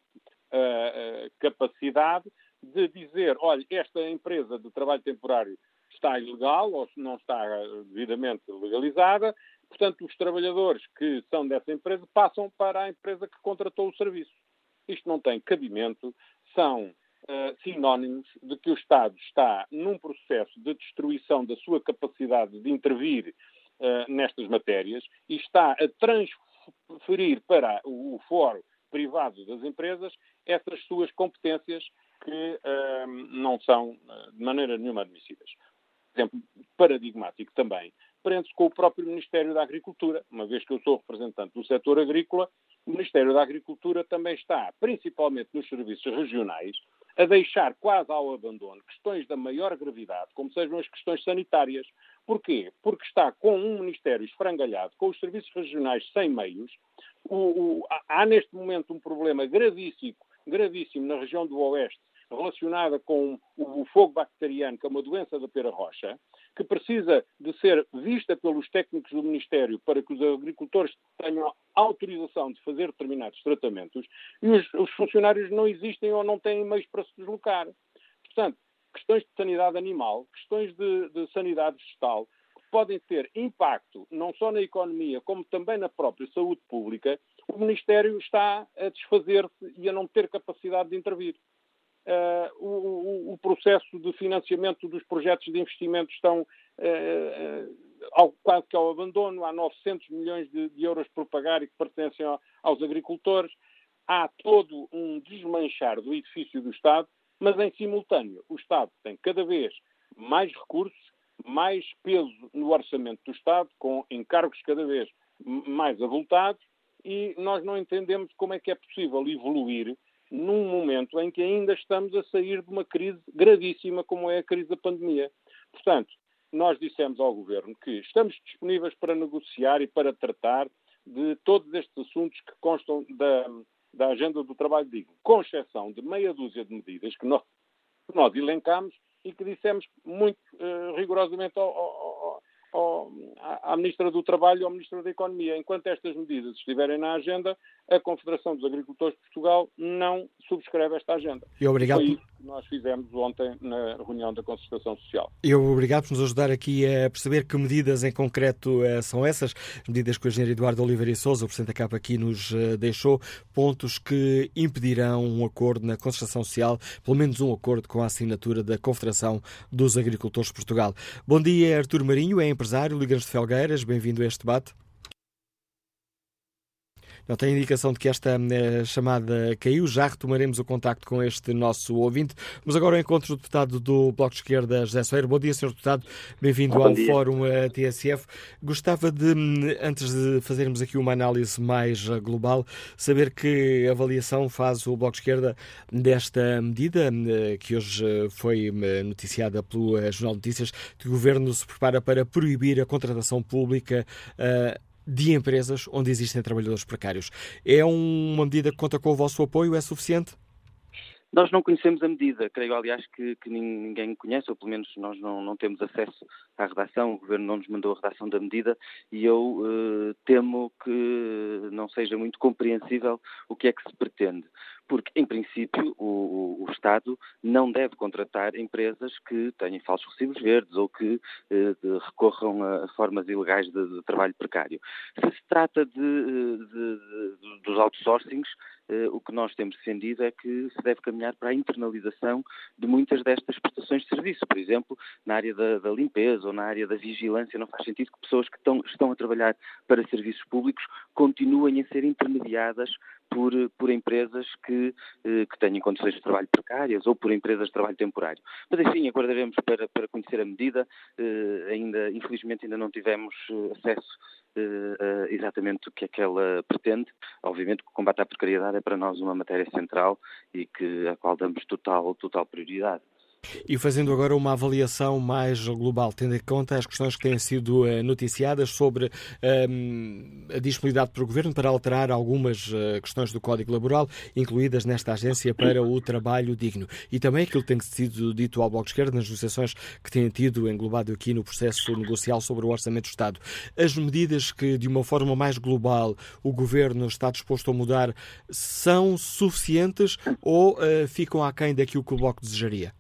uh, uh, capacidade de dizer: olha, esta empresa de trabalho temporário está ilegal ou não está devidamente legalizada, portanto os trabalhadores que são dessa empresa passam para a empresa que contratou o serviço. Isto não tem cabimento, são uh, sinónimos de que o Estado está num processo de destruição da sua capacidade de intervir uh, nestas matérias e está a transferir para o, o foro privado das empresas essas suas competências que uh, não são uh, de maneira nenhuma admissíveis. Exemplo paradigmático também prende-se com o próprio Ministério da Agricultura. Uma vez que eu sou representante do setor agrícola, o Ministério da Agricultura também está, principalmente nos serviços regionais, a deixar quase ao abandono questões da maior gravidade, como sejam as questões sanitárias. Porquê? Porque está com um Ministério esfrangalhado, com os serviços regionais sem meios. O, o, há neste momento um problema gravíssimo, gravíssimo na região do Oeste, relacionada com o, o fogo bacteriano, que é uma doença da pera rocha, que precisa de ser vista pelos técnicos do Ministério para que os agricultores tenham autorização de fazer determinados tratamentos, e os, os funcionários não existem ou não têm meios para se deslocar. Portanto, questões de sanidade animal, questões de, de sanidade vegetal, que podem ter impacto não só na economia, como também na própria saúde pública, o Ministério está a desfazer-se e a não ter capacidade de intervir. Uh, o, o, o processo de financiamento dos projetos de investimento estão uh, uh, ao, quase que ao abandono. Há novecentos milhões de, de euros por pagar e que pertencem ao, aos agricultores. há todo um desmanchar do edifício do Estado, mas em simultâneo o Estado tem cada vez mais recursos, mais peso no orçamento do Estado, com encargos cada vez mais avultados, e nós não entendemos como é que é possível evoluir num momento em que ainda estamos a sair de uma crise gravíssima como é a crise da pandemia. Portanto, nós dissemos ao Governo que estamos disponíveis para negociar e para tratar de todos estes assuntos que constam da, da agenda do trabalho digno, com exceção de meia dúzia de medidas que nós, que nós elencámos e que dissemos muito uh, rigorosamente ao, ao, ao, à Ministra do Trabalho e ao Ministro da Economia. Enquanto estas medidas estiverem na agenda, a Confederação dos Agricultores de Portugal não subscreve esta agenda. E obrigado. Foi isso que nós fizemos ontem na reunião da Concertação Social. E obrigado por nos ajudar aqui a perceber que medidas em concreto são essas, medidas que o engenheiro Eduardo Oliveira e Sousa, o Presidente da C A P, aqui nos deixou, pontos que impedirão um acordo na Concertação Social, pelo menos um acordo com a assinatura da Confederação dos Agricultores de Portugal. Bom dia, Artur Marinho, é empresário, Liga-nos de Felgueiras, bem-vindo a este debate. Não tem indicação de que esta uh, chamada caiu. Já retomaremos o contacto com este nosso ouvinte. Mas agora ao encontro do deputado do Bloco de Esquerda, José Soeiro. Bom dia, senhor Deputado. Bem-vindo Bom ao dia. Fórum uh, T S F. Gostava de, antes de fazermos aqui uma análise mais uh, global, saber que avaliação faz o Bloco de Esquerda desta medida, uh, que hoje uh, foi uh, noticiada pelo uh, Jornal de Notícias, que o Governo se prepara para proibir a contratação pública uh, de empresas onde existem trabalhadores precários. É uma medida que conta com o vosso apoio? É suficiente? Nós não conhecemos a medida, creio, aliás, que, que ninguém conhece, ou pelo menos nós não, não temos acesso à redação, o Governo não nos mandou a redação da medida e eu eh, temo que não seja muito compreensível o que é que se pretende. Porque, em princípio, o, o Estado não deve contratar empresas que tenham falsos recibos verdes ou que eh, recorram a formas ilegais de, de trabalho precário. Se se trata de, de, de, dos outsourcings, eh, o que nós temos defendido é que se deve caminhar para a internalização de muitas destas prestações de serviço. Por exemplo, na área da, da limpeza ou na área da vigilância, não faz sentido que pessoas que estão, estão a trabalhar para serviços públicos continuem a ser intermediadas Por, por empresas que, que tenham condições de trabalho precárias ou por empresas de trabalho temporário. Mas, enfim, aguardaremos para, para conhecer a medida. Uh, ainda, infelizmente, ainda não tivemos acesso uh, a exatamente o que é que ela pretende. Obviamente, o combate à precariedade é para nós uma matéria central e que, a qual damos total, total prioridade. E fazendo agora uma avaliação mais global, tendo em conta as questões que têm sido uh, noticiadas sobre um, a disponibilidade para o Governo para alterar algumas uh, questões do Código Laboral, incluídas nesta Agência para o Trabalho Digno. E também aquilo que tem sido dito ao Bloco de Esquerda nas negociações que têm tido englobado aqui no processo negocial sobre o Orçamento do Estado. As medidas que, de uma forma mais global, o Governo está disposto a mudar são suficientes ou uh, ficam aquém daquilo que o Bloco desejaria?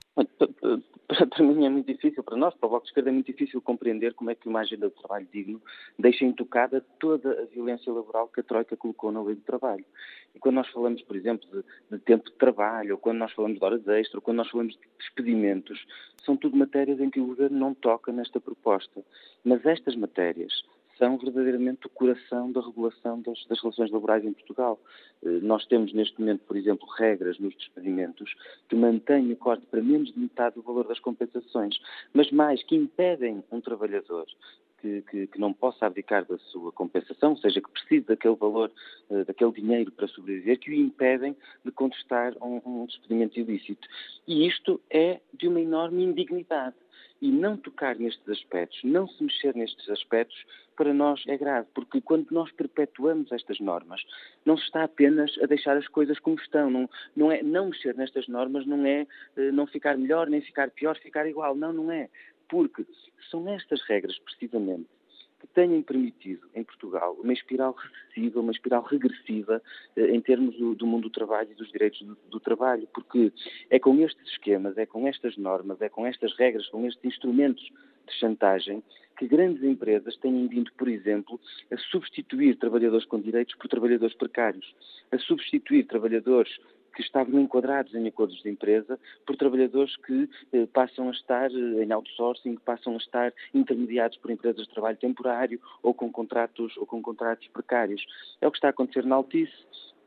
Para mim é muito difícil, para nós, para o Bloco de Esquerda, é muito difícil compreender como é que uma agenda de trabalho digno deixa intocada toda a violência laboral que a Troika colocou na lei do trabalho. E quando nós falamos, por exemplo, de, de tempo de trabalho, ou quando nós falamos de horas extra, ou quando nós falamos de despedimentos, são tudo matérias em que o Governo não toca nesta proposta. Mas estas matérias são verdadeiramente o coração da regulação das, das relações laborais em Portugal. Eh, nós temos neste momento, por exemplo, regras nos despedimentos que mantêm o corte para menos de metade do valor das compensações, mas mais, que impedem um trabalhador que, que, que não possa abdicar da sua compensação, ou seja, que precise daquele valor, eh, daquele dinheiro para sobreviver, que o impedem de contestar um, um despedimento ilícito. E isto é de uma enorme indignidade. E não tocar nestes aspectos, não se mexer nestes aspectos, para nós é grave, porque quando nós perpetuamos estas normas, não se está apenas a deixar as coisas como estão. Não, não é não mexer nestas normas, não é não ficar melhor, nem ficar pior, ficar igual. Não, não é. Porque são estas regras, precisamente, que tenham permitido em Portugal uma espiral recessiva, uma espiral regressiva eh, em termos do, do mundo do trabalho e dos direitos do, do trabalho, porque é com estes esquemas, é com estas normas, é com estas regras, com estes instrumentos de chantagem que grandes empresas têm vindo, por exemplo, a substituir trabalhadores com direitos por trabalhadores precários, a substituir trabalhadores que estavam enquadrados em acordos de empresa por trabalhadores que eh, passam a estar eh, em outsourcing, que passam a estar intermediados por empresas de trabalho temporário ou com contratos, ou com contratos precários. É o que está a acontecer na Altice.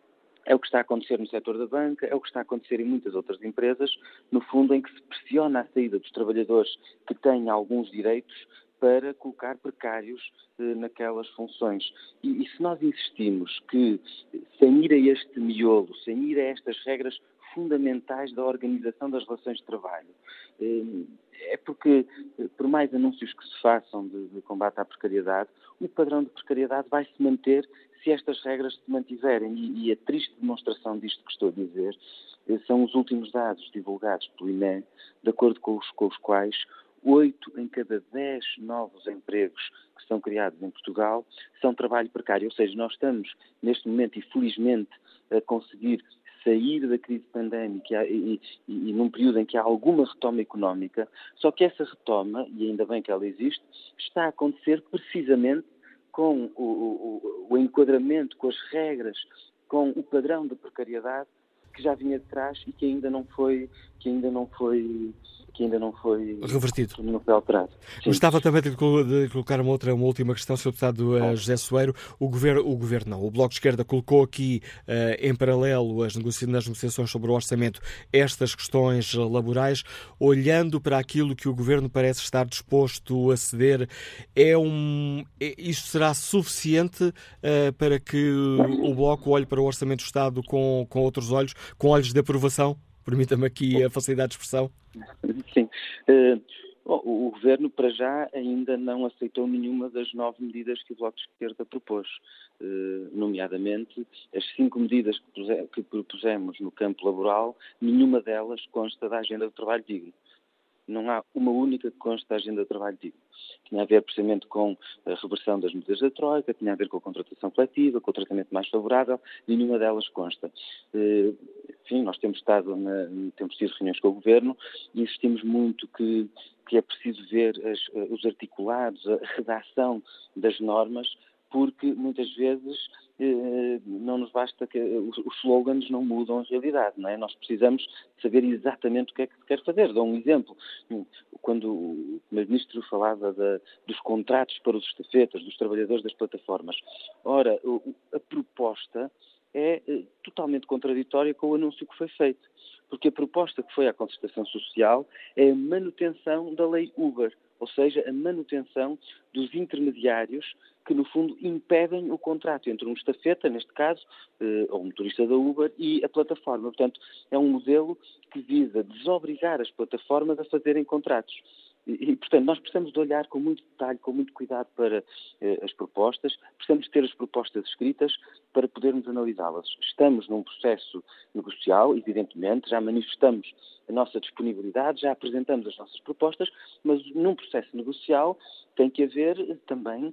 É o que está a acontecer no setor da banca, é o que está a acontecer em muitas outras empresas, no fundo em que se pressiona a saída dos trabalhadores que têm alguns direitos para colocar precários eh, naquelas funções. E, e se nós insistimos que, sem ir a este miolo, sem ir a estas regras fundamentais da organização das relações de trabalho, eh, é porque, eh, por mais anúncios que se façam de, de combate à precariedade, o padrão de precariedade vai se manter se estas regras se mantiverem. E, e a triste demonstração disto que estou a dizer eh, são os últimos dados divulgados pelo I N E, de acordo com os, com os quais oito em cada dez novos empregos que são criados em Portugal são trabalho precário. Ou seja, nós estamos, neste momento, e felizmente, a conseguir sair da crise pandémica e, e, e num período em que há alguma retoma económica, só que essa retoma, e ainda bem que ela existe, está a acontecer precisamente com o, o, o enquadramento, com as regras, com o padrão de precariedade que já vinha de trás e que ainda não foi, que ainda não foi, que ainda não foi revertido. Não foi alterado. Gostava também de colocar uma outra, uma última questão, senhor Deputado uh, José Soeiro. O governo, o governo não, o Bloco de Esquerda colocou aqui uh, em paralelo as negocia- nas negociações sobre o orçamento estas questões laborais, olhando para aquilo que o governo parece estar disposto a ceder. É um, é, isto será suficiente uh, para que o Bloco olhe para o orçamento do Estado com, com outros olhos, com olhos de aprovação? Permita-me aqui a facilidade de expressão. Sim. Uh, bom, o Governo, para já, ainda não aceitou nenhuma das nove medidas que o Bloco de Esquerda propôs. Uh, nomeadamente, as cinco medidas que, puse- que propusemos no campo laboral, nenhuma delas consta da Agenda do Trabalho Digno. Não há uma única que consta da Agenda do Trabalho Digno. Tinha a ver precisamente com a reversão das medidas da Troika, tinha a ver com a contratação coletiva, com o tratamento mais favorável, nenhuma delas consta. Uh, enfim, nós temos estado, na, temos tido reuniões com o Governo e insistimos muito que, que é preciso ver as, os articulados, a redação das normas, porque muitas vezes eh, não nos basta que os, os slogans não mudam a realidade, não é? Nós precisamos saber exatamente o que é que se quer fazer. Dou um exemplo. Quando o Primeiro-Ministro falava da, dos contratos para os estafetas, dos trabalhadores das plataformas, ora, a proposta é eh, totalmente contraditória com o anúncio que foi feito, porque a proposta que foi à concertação social é a manutenção da lei Uber, ou seja, a manutenção dos intermediários que, no fundo, impedem o contrato entre um estafeta, neste caso, eh, ou um motorista da Uber, e a plataforma. Portanto, é um modelo que visa desobrigar as plataformas a fazerem contratos. E, e, portanto, nós precisamos de olhar com muito detalhe, com muito cuidado para eh, as propostas, precisamos ter as propostas escritas para podermos analisá-las. Estamos num processo negocial, evidentemente, já manifestamos a nossa disponibilidade, já apresentamos as nossas propostas, mas num processo negocial tem que haver também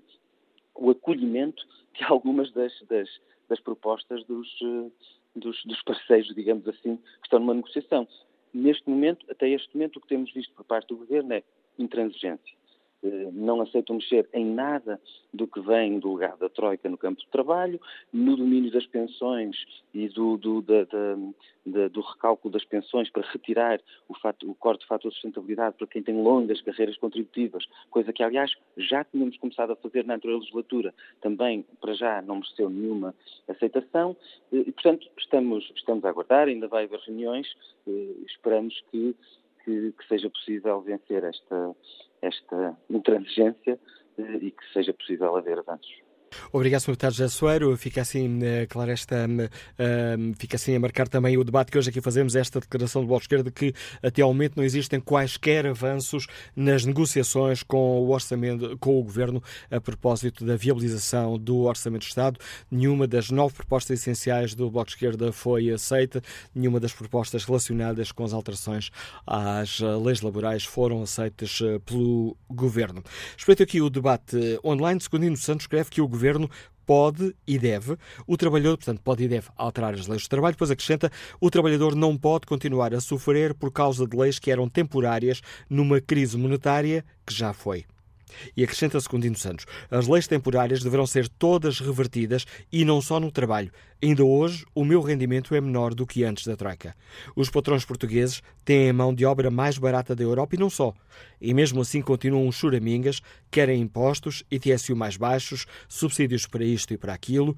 o acolhimento de algumas das, das, das propostas dos, dos, dos parceiros, digamos assim, que estão numa negociação. Neste momento, até este momento, o que temos visto por parte do Governo é intransigência. Não aceitam mexer em nada do que vem do legado da Troika no campo de trabalho, no domínio das pensões e do, do, da, da, da, do recálculo das pensões para retirar o, fato, o corte de fator de sustentabilidade para quem tem longas carreiras contributivas, coisa que, aliás, já tínhamos começado a fazer na anterior legislatura, também, para já, não mereceu nenhuma aceitação e, portanto, estamos, estamos a aguardar, ainda vai haver reuniões, esperamos que Que, que seja possível vencer esta, esta intransigência eh, e que seja possível haver avanços. Obrigado, senhor Deputado José Soeiro. Fica assim, claro, esta, uh, fica assim a marcar também o debate que hoje aqui fazemos, esta declaração do Bloco de Esquerda, que até ao momento não existem quaisquer avanços nas negociações com o orçamento, com o Governo a propósito da viabilização do Orçamento do Estado. Nenhuma das nove propostas essenciais do Bloco de Esquerda foi aceita, nenhuma das propostas relacionadas com as alterações às leis laborais foram aceitas pelo Governo. Respeito aqui o debate online, Secundino Santos escreve que o Governo O Governo pode e deve, o trabalhador, portanto, pode e deve alterar as leis do trabalho, depois acrescenta, o trabalhador não pode continuar a sofrer por causa de leis que eram temporárias numa crise monetária que já foi. E acrescenta Secundino Santos, as leis temporárias deverão ser todas revertidas e não só no trabalho. Ainda hoje, o meu rendimento é menor do que antes da Troika. Os patrões portugueses têm a mão de obra mais barata da Europa e não só. E mesmo assim continuam os choramingas, querem impostos, I T S U mais baixos, subsídios para isto e para aquilo.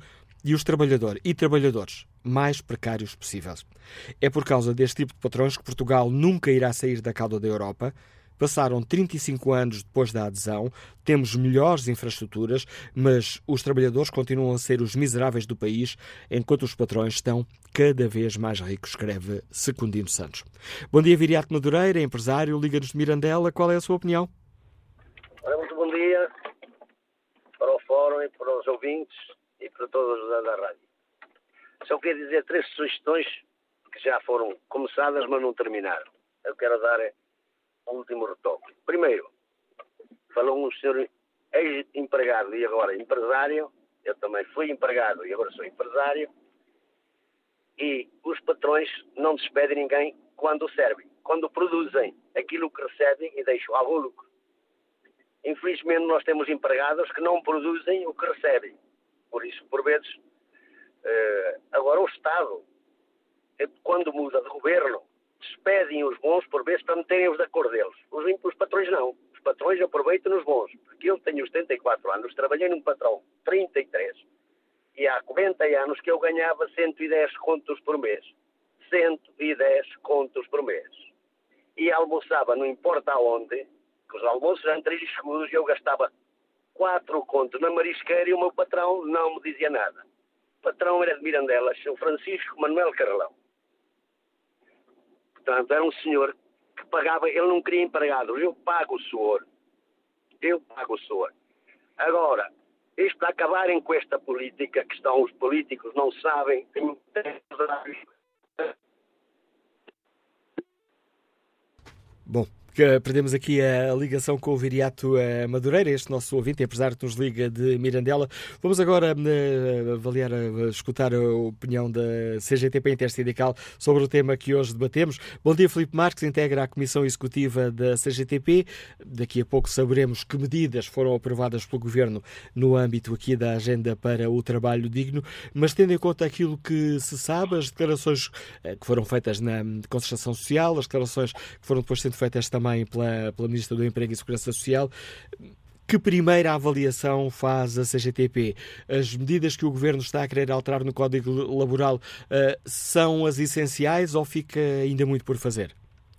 e os trabalhadores e trabalhadores mais precários possíveis. É por causa deste tipo de patrões que Portugal nunca irá sair da cauda da Europa. Passaram trinta e cinco anos depois da adesão, temos melhores infraestruturas, mas os trabalhadores continuam a ser os miseráveis do país, enquanto os patrões estão cada vez mais ricos, escreve Secundino Santos. Bom dia, Viriato Madureira, empresário, Liga-nos de Mirandela. Qual é a sua opinião? Muito bom dia para o Fórum e para os ouvintes e para todos da, da rádio. Só queria dizer três sugestões que já foram começadas, mas não terminaram. Eu quero dar o último retoque. Primeiro, falou um senhor ex-empregado e agora empresário. Eu também fui empregado e agora sou empresário. E os patrões não despedem ninguém quando servem, quando produzem aquilo que recebem e deixam algum lucro. Infelizmente nós temos empregados que não produzem o que recebem. Por isso, por vezes, uh, agora o Estado, quando muda de governo, despedem os bons por vezes para meterem os da cor deles. Os, os patrões não. Os patrões aproveitam os bons. Porque eu tenho setenta e quatro anos, trabalhei num patrão trinta e três. E há quarenta anos que eu ganhava cento e dez contos por mês. cento e dez contos por mês. E almoçava, não importa aonde, que os almoços eram três escudos e eu gastava quatro contos na marisqueira e o meu patrão não me dizia nada. O patrão era de Mirandela, São Francisco Manuel Carrelão. Portanto, era um senhor que pagava, ele não queria empregados, eu pago o senhor. Eu pago o senhor. Agora, isto para acabarem com esta política que estão, os políticos não sabem, têm Bom, que perdemos aqui a ligação com o Viriato Madureira, este nosso ouvinte, empresário que nos liga de Mirandela. Vamos agora uh, avaliar, uh, escutar a opinião da C G T P Intersindical sobre o tema que hoje debatemos. Bom dia, Filipe Marques, integra a Comissão Executiva da C G T P. Daqui a pouco saberemos que medidas foram aprovadas pelo Governo no âmbito aqui da Agenda para o Trabalho Digno, mas tendo em conta aquilo que se sabe, as declarações uh, que foram feitas na Concertação Social, as declarações que foram depois sendo feitas também também pela, pela Ministra do Emprego e Segurança Social. Que primeira avaliação faz a C G T P? As medidas que o Governo está a querer alterar no Código Laboral uh, são as essenciais ou fica ainda muito por fazer?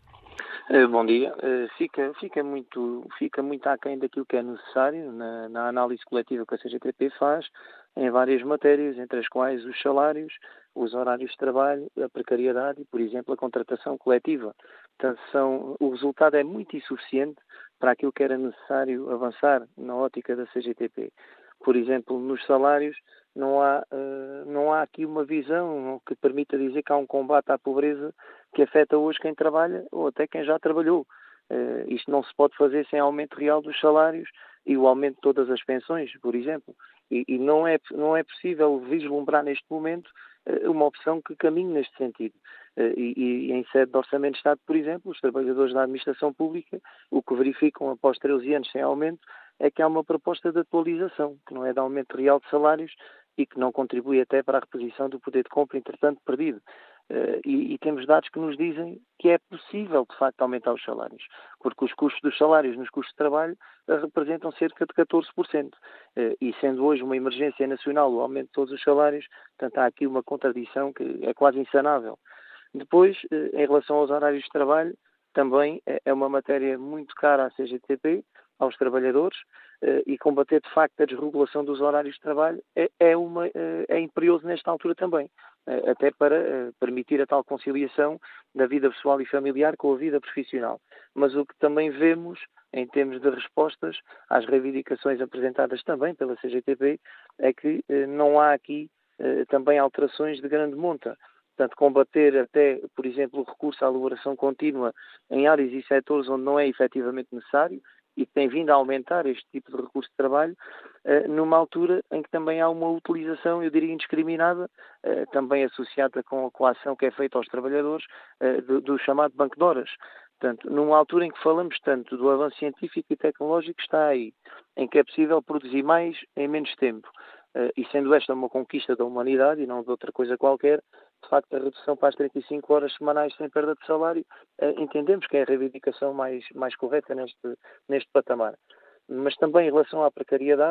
Uh, bom dia. Uh, fica, fica, muito, fica muito aquém daquilo que é necessário na, na análise coletiva que a C G T P faz em várias matérias, entre as quais os salários, os horários de trabalho, a precariedade e, por exemplo, a contratação coletiva. Portanto, são, o resultado é muito insuficiente para aquilo que era necessário avançar na ótica da C G T P. Por exemplo, nos salários não há, uh, não há aqui uma visão que permita dizer que há um combate à pobreza que afeta hoje quem trabalha ou até quem já trabalhou. Uh, isto não se pode fazer sem aumento real dos salários e o aumento de todas as pensões, por exemplo. E, e não, é, não é possível vislumbrar neste momento uh, uma opção que caminhe neste sentido. Uh, e, e em sede de Orçamento de Estado, por exemplo, os trabalhadores da administração pública, o que verificam após treze anos sem aumento, é que há uma proposta de atualização, que não é de aumento real de salários e que não contribui até para a reposição do poder de compra, entretanto, perdido. Uh, e, e temos dados que nos dizem que é possível, de facto, aumentar os salários, porque os custos dos salários nos custos de trabalho uh, representam cerca de catorze por cento. Uh, e sendo hoje uma emergência nacional o aumento de todos os salários, portanto, há aqui uma contradição que é quase insanável. Depois, uh, em relação aos horários de trabalho, também é uma matéria muito cara à C G T P, aos trabalhadores, uh, e combater de facto a desregulação dos horários de trabalho é, é, uma, uh, é imperioso nesta altura também, uh, até para uh, permitir a tal conciliação da vida pessoal e familiar com a vida profissional. Mas o que também vemos, em termos de respostas às reivindicações apresentadas também pela C G T P, é que uh, não há aqui uh, também alterações de grande monta. Portanto, combater até, por exemplo, o recurso à elaboração contínua em áreas e setores onde não é efetivamente necessário, e que tem vindo a aumentar este tipo de recurso de trabalho, uh, numa altura em que também há uma utilização, eu diria, indiscriminada, uh, também associada com a coação que é feita aos trabalhadores, uh, do, do chamado banco de horas. Portanto, numa altura em que falamos tanto do avanço científico e tecnológico que está aí, em que é possível produzir mais em menos tempo, uh, e sendo esta uma conquista da humanidade e não de outra coisa qualquer, de facto, a redução para as trinta e cinco horas semanais sem perda de salário, uh, entendemos que é a reivindicação mais, mais correta neste, neste patamar. Mas também em relação à precariedade,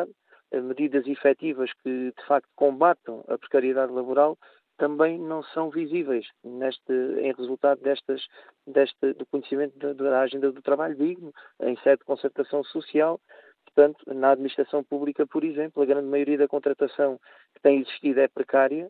medidas efetivas que, de facto, combatam a precariedade laboral, também não são visíveis neste, em resultado destas, deste, do conhecimento da, da agenda do trabalho digno, em sede de concertação social. Portanto, na administração pública, por exemplo, a grande maioria da contratação que tem existido é precária,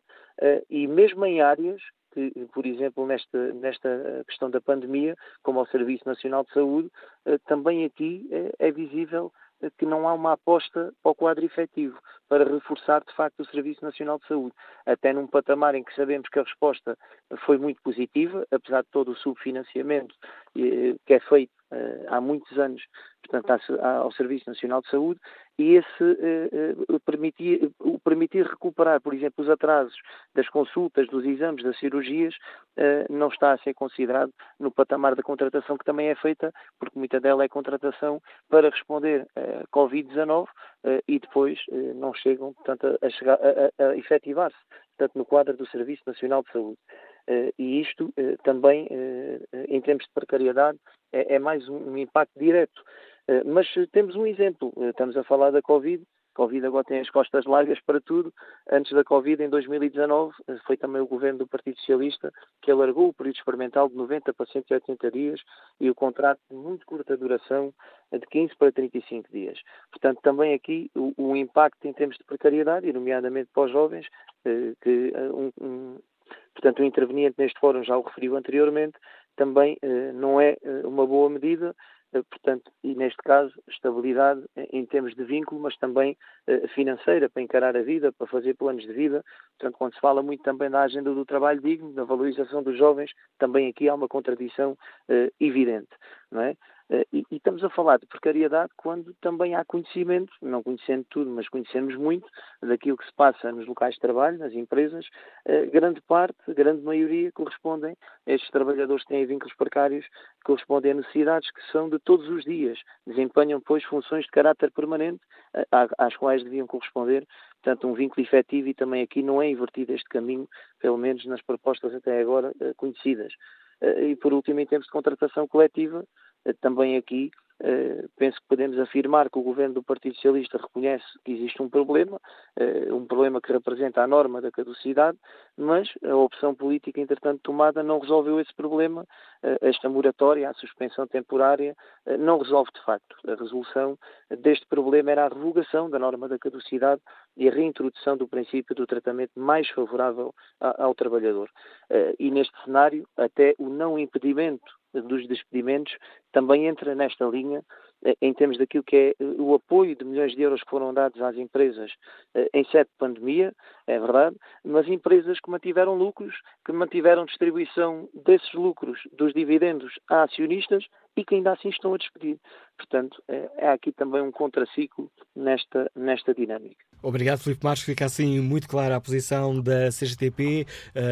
e mesmo em áreas que, por exemplo, nesta, nesta questão da pandemia, como o Serviço Nacional de Saúde, também aqui é visível que não há uma aposta para o quadro efetivo, para reforçar, de facto, o Serviço Nacional de Saúde. Até num patamar em que sabemos que a resposta foi muito positiva, apesar de todo o subfinanciamento que é feito há muitos anos, portanto, ao Serviço Nacional de Saúde, e esse uh, permitir, o permitir recuperar, por exemplo, os atrasos das consultas, dos exames, das cirurgias, uh, não está a ser considerado no patamar da contratação que também é feita, porque muita dela é contratação para responder a covid dezanove uh, e depois uh, não chegam, portanto, a, chegar, a, a, a efetivar-se, portanto, no quadro do Serviço Nacional de Saúde. Uh, e isto uh, também, uh, em termos de precariedade, é, é mais um, um impacto direto. Uh, mas uh, temos um exemplo. Uh, estamos a falar da Covid. A Covid agora tem as costas largas para tudo. Antes da Covid, em dois mil e dezanove, uh, foi também o governo do Partido Socialista que alargou o período experimental de noventa para cento e oitenta dias e o contrato de muito curta duração uh, de quinze para trinta e cinco dias. Portanto, também aqui o, o impacto em termos de precariedade, e nomeadamente para os jovens, uh, que uh, um, um Portanto, o interveniente neste fórum já o referiu anteriormente, também eh, não é eh, uma boa medida, eh, portanto, e neste caso, estabilidade eh, em termos de vínculo, mas também eh, financeira, para encarar a vida, para fazer planos de vida. Portanto, quando se fala muito também da agenda do trabalho digno, da valorização dos jovens, também aqui há uma contradição eh, evidente, não é? E, e estamos a falar de precariedade quando também há conhecimento, não conhecendo tudo, mas conhecemos muito daquilo que se passa nos locais de trabalho, nas empresas. Eh, grande parte, grande maioria correspondem, estes trabalhadores que têm vínculos precários, correspondem a necessidades que são de todos os dias, desempenham depois funções de caráter permanente, eh, às quais deviam corresponder, portanto, um vínculo efetivo, e também aqui não é invertido este caminho, pelo menos nas propostas até agora eh, conhecidas. Eh, e por último, em termos de contratação coletiva, também aqui uh, penso que podemos afirmar que o governo do Partido Socialista reconhece que existe um problema, uh, um problema que representa a norma da caducidade, mas a opção política, entretanto, tomada não resolveu esse problema. Uh, esta moratória, a suspensão temporária, uh, não resolve de facto. A resolução deste problema era a revogação da norma da caducidade e a reintrodução do princípio do tratamento mais favorável a, ao trabalhador. Uh, e neste cenário, até o não impedimento dos despedimentos também entra nesta linha, em termos daquilo que é o apoio de milhões de euros que foram dados às empresas em sede de pandemia, é verdade, mas empresas que mantiveram lucros, que mantiveram distribuição desses lucros, dos dividendos a acionistas, e que ainda assim estão a despedir. Portanto, é aqui também um contraciclo nesta, nesta dinâmica. Obrigado, Filipe Marques. Fica assim muito clara a posição da C G T P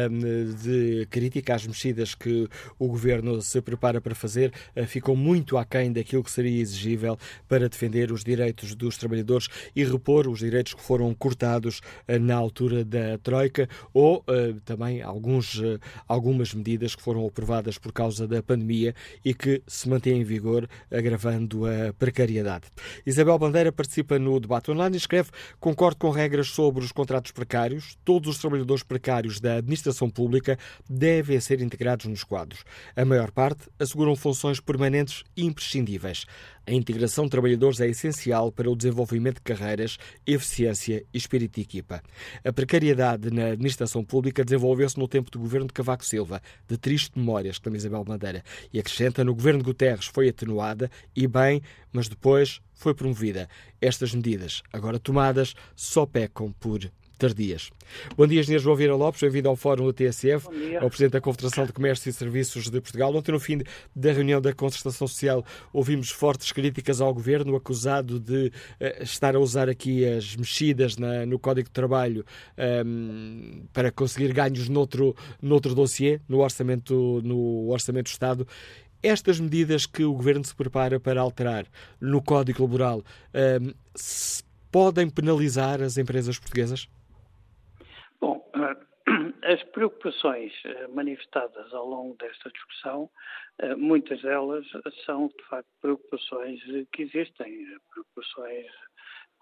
de crítica às mexidas que o Governo se prepara para fazer. Ficou muito aquém daquilo que seria exigível para defender os direitos dos trabalhadores e repor os direitos que foram cortados na altura da Troika, ou também alguns, algumas medidas que foram aprovadas por causa da pandemia e que se mantêm em vigor, agravando a precariedade. Isabel Bandeira participa no debate online e escreve: concordo com regras sobre os contratos precários. Todos os trabalhadores precários da administração pública devem ser integrados nos quadros. A maior parte asseguram funções permanentes imprescindíveis. A integração de trabalhadores é essencial para o desenvolvimento de carreiras, eficiência e espírito de equipa. A precariedade na administração pública desenvolveu-se no tempo do governo de Cavaco Silva, de triste memória, exclama Isabel Bandeira, e acrescenta: no governo de Guterres foi atenuada, e bem, mas depois foi promovida. Estas medidas, agora tomadas, só pecam por tardias. Bom dia, engenheiro João Vieira Lopes, bem-vindo ao Fórum da T S F, ao Presidente da Confederação de Comércio e Serviços de Portugal. Ontem, no fim da reunião da Concertação Social, ouvimos fortes críticas ao Governo, acusado de uh, estar a usar aqui as mexidas na, no Código de Trabalho um, para conseguir ganhos noutro, noutro dossiê, no orçamento, no orçamento do Estado. Estas medidas que o Governo se prepara para alterar no Código Laboral um, se podem penalizar as empresas portuguesas? Bom, as preocupações manifestadas ao longo desta discussão, muitas delas são, de facto, preocupações que existem, preocupações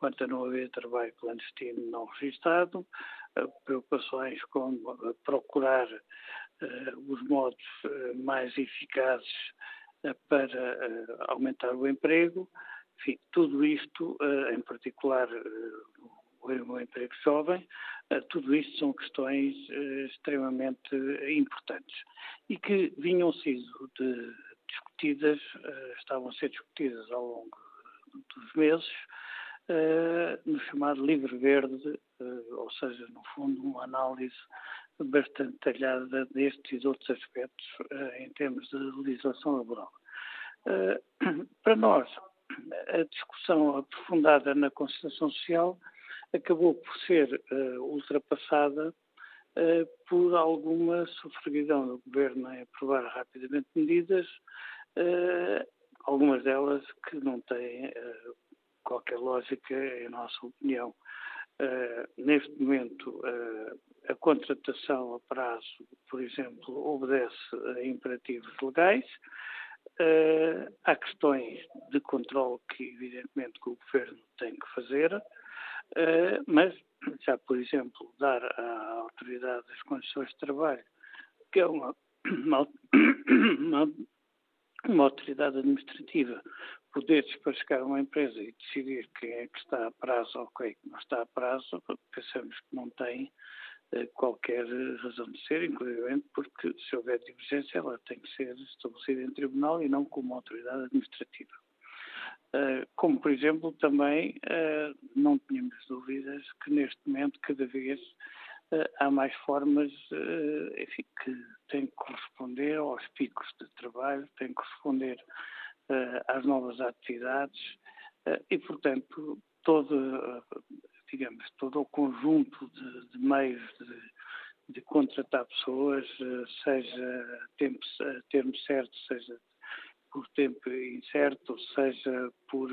quanto a não haver trabalho clandestino não registado, preocupações como procurar uh, os modos uh, mais eficazes uh, para uh, aumentar o emprego. Enfim, tudo isto, uh, em particular uh, o emprego jovem, uh, tudo isto são questões uh, extremamente importantes e que vinham sido de, discutidas, uh, estavam a ser discutidas ao longo dos meses, Uh, no chamado Livro Verde, uh, ou seja, no fundo, uma análise bastante detalhada destes e de outros aspectos uh, em termos de legislação laboral. Uh, para nós, a discussão aprofundada na concertação social acabou por ser uh, ultrapassada uh, por alguma sofreguidão do Governo em aprovar rapidamente medidas, uh, algumas delas que não têm uh, qualquer lógica, em nossa opinião. Uh, neste momento, uh, a contratação a prazo, por exemplo, obedece a imperativos legais. Uh, há questões de controle que, evidentemente, que o Governo tem que fazer, uh, mas já, por exemplo, dar à Autoridade das Condições de Trabalho, que é uma, uma, uma, uma autoridade administrativa, poderes para chegar a uma empresa e decidir quem é que está a prazo ou quem é que não está a prazo, pensamos que não tem uh, qualquer razão de ser, inclusive porque se houver divergência ela tem que ser estabelecida em tribunal e não como autoridade administrativa. Uh, como, por exemplo, também uh, não tínhamos dúvidas que neste momento cada vez uh, há mais formas uh, enfim, que têm que corresponder aos picos de trabalho, têm que corresponder Uh, às novas atividades uh, e, portanto, todo, uh, digamos, todo o conjunto de, de meios de, de contratar pessoas, uh, seja a tempo, a termo certo, seja por tempo incerto, seja por,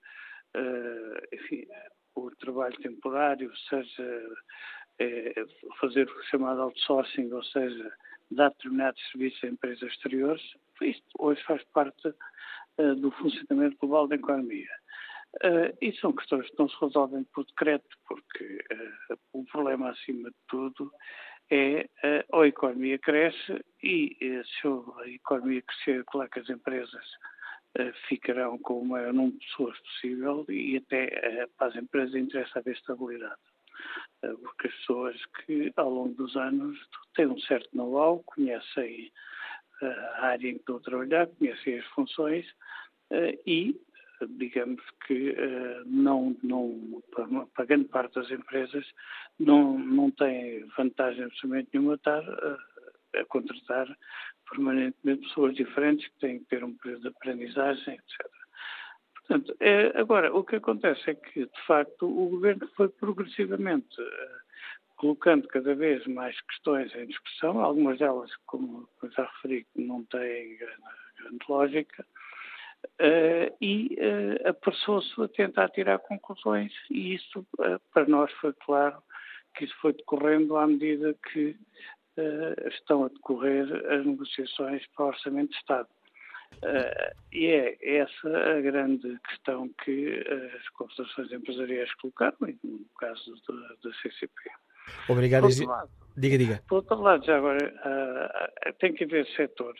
uh, enfim, por trabalho temporário, seja uh, fazer o chamado outsourcing, ou seja, dar determinados serviços a empresas exteriores. Isto hoje faz parte uh, do funcionamento global da economia. Uh, e são questões que não se resolvem por decreto, porque uh, o problema, acima de tudo, é uh, a economia cresce e uh, se a economia crescer, claro que as empresas uh, ficarão com o maior número de pessoas possível e até uh, para as empresas interessa haver estabilidade. Uh, porque as pessoas que, ao longo dos anos, têm um certo know-how, conhecem a área em que estão a trabalhar, conhecem as funções uh, e, digamos que, uh, não, não, para grande parte das empresas, não, não têm vantagem absolutamente nenhuma estar uh, a contratar permanentemente pessoas diferentes que têm que ter um período de aprendizagem, etcétera. Portanto, é, agora, o que acontece é que, de facto, o Governo foi progressivamente uh, colocando cada vez mais questões em discussão, algumas delas, como já referi, não têm grande, grande lógica, uh, e uh, apressou-se a tentar tirar conclusões, e isso, uh, para nós, foi claro que isso foi decorrendo à medida que uh, estão a decorrer as negociações para o Orçamento de Estado. Uh, e é essa a grande questão que uh, as confederações empresariais colocaram, no caso da, da C C P. Obrigado. Por lado, diga, diga. Por outro lado, já agora, uh, tem que haver setores,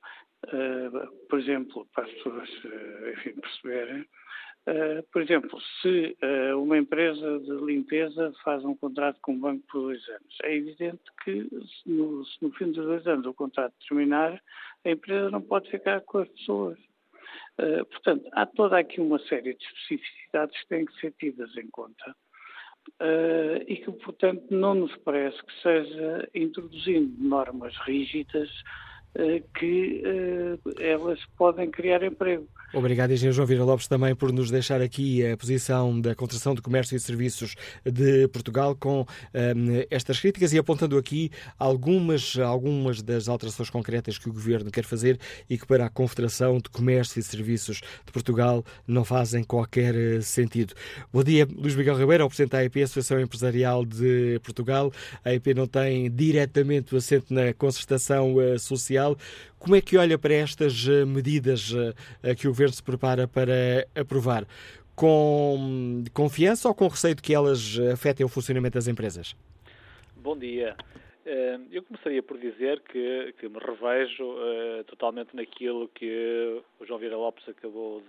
uh, por exemplo, para as pessoas uh, enfim, perceberem, uh, por exemplo, se uh, uma empresa de limpeza faz um contrato com um banco por dois anos, é evidente que se no, se no fim dos dois anos o contrato terminar, a empresa não pode ficar com as pessoas. Uh, portanto, há toda aqui uma série de especificidades que têm que ser tidas em conta. Uh, e que, portanto, não nos parece que seja introduzindo normas rígidas uh, que uh, elas podem criar emprego. Obrigado, engenheiro João Vieira Lopes, também por nos deixar aqui a posição da Confederação de Comércio e Serviços de Portugal com um, estas críticas e apontando aqui algumas, algumas das alterações concretas que o Governo quer fazer e que para a Confederação de Comércio e Serviços de Portugal não fazem qualquer sentido. Bom dia, Luís Miguel Ribeiro, o Presidente da A E P, Associação Empresarial de Portugal. A A E P não tem diretamente o assento na concertação uh, social. Como é que olha para estas medidas uh, que o Governo se prepara para aprovar? com confiança ou com receio de que elas afetem o funcionamento das empresas? Bom dia. Eu começaria por dizer que, que me revejo uh, totalmente naquilo que o João Vieira Lopes acabou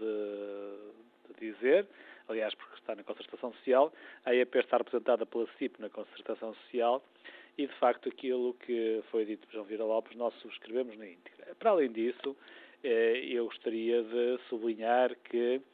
de, de dizer, aliás, porque está na Concertação Social, a E P está representada pela C I P na Concertação Social e, de facto, aquilo que foi dito por João Vieira Lopes nós subscrevemos na íntegra. Para além disso, uh, eu gostaria de sublinhar que uh,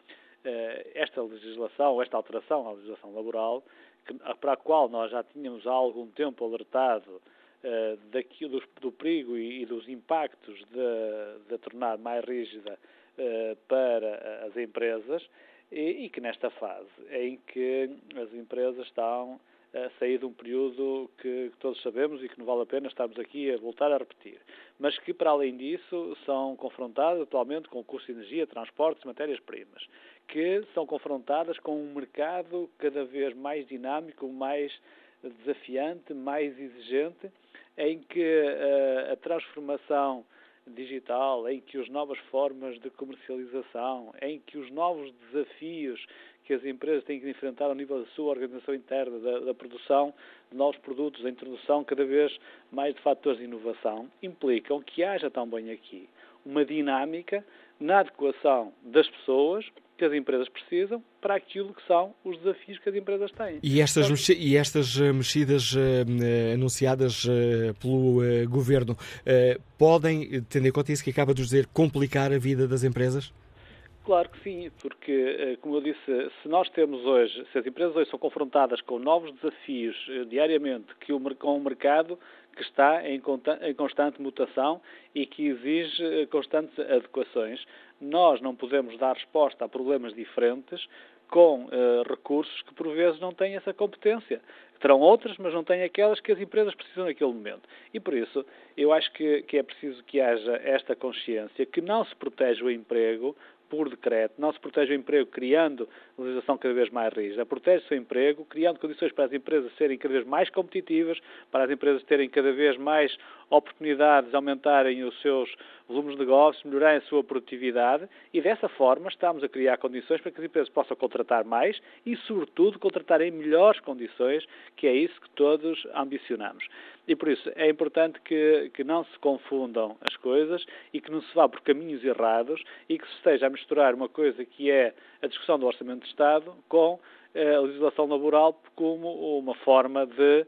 esta legislação, esta alteração à legislação laboral, que, para a qual nós já tínhamos há algum tempo alertado Uh, daquilo, do, do perigo e, e dos impactos de, de tornar mais rígida uh, para as empresas e, e que nesta fase em que as empresas estão a sair de um período que, que todos sabemos e que não vale a pena estarmos aqui a voltar a repetir, mas que para além disso são confrontadas atualmente com o custo de energia, transportes e matérias-primas, que são confrontadas com um mercado cada vez mais dinâmico, mais desafiante, mais exigente, em que uh, a transformação digital, em que as novas formas de comercialização, em que os novos desafios que as empresas têm que enfrentar ao nível da sua organização interna, da, da produção de novos produtos, da introdução cada vez mais de fatores de inovação, implicam que haja também aqui uma dinâmica na adequação das pessoas que as empresas precisam para aquilo que são os desafios que as empresas têm. E estas, então, mexi- e estas uh, mexidas uh, anunciadas uh, pelo uh, Governo uh, podem, tendo em conta isso que acaba de dizer, complicar a vida das empresas? Claro que sim, porque, como eu disse, se nós temos hoje, se as empresas hoje são confrontadas com novos desafios uh, diariamente, que o, com o mercado que está em, em constante mutação e que exige uh, constantes adequações, nós não podemos dar resposta a problemas diferentes com uh, recursos que por vezes não têm essa competência. Terão outras, mas não têm aquelas que as empresas precisam naquele momento. E por isso, eu acho que, que é preciso que haja esta consciência, que não se protege o emprego por decreto, não se protege o emprego criando legislação cada vez mais rígida, protege-se o emprego criando condições para as empresas serem cada vez mais competitivas, para as empresas terem cada vez mais oportunidades de aumentarem os seus volumes de negócios, melhorarem a sua produtividade e dessa forma estamos a criar condições para que as empresas possam contratar mais e, sobretudo, contratar em melhores condições, que é isso que todos ambicionamos. E por isso é importante que, que não se confundam as coisas e que não se vá por caminhos errados e que se esteja a misturar uma coisa que é a discussão do Orçamento de Estado com a legislação laboral como uma forma de,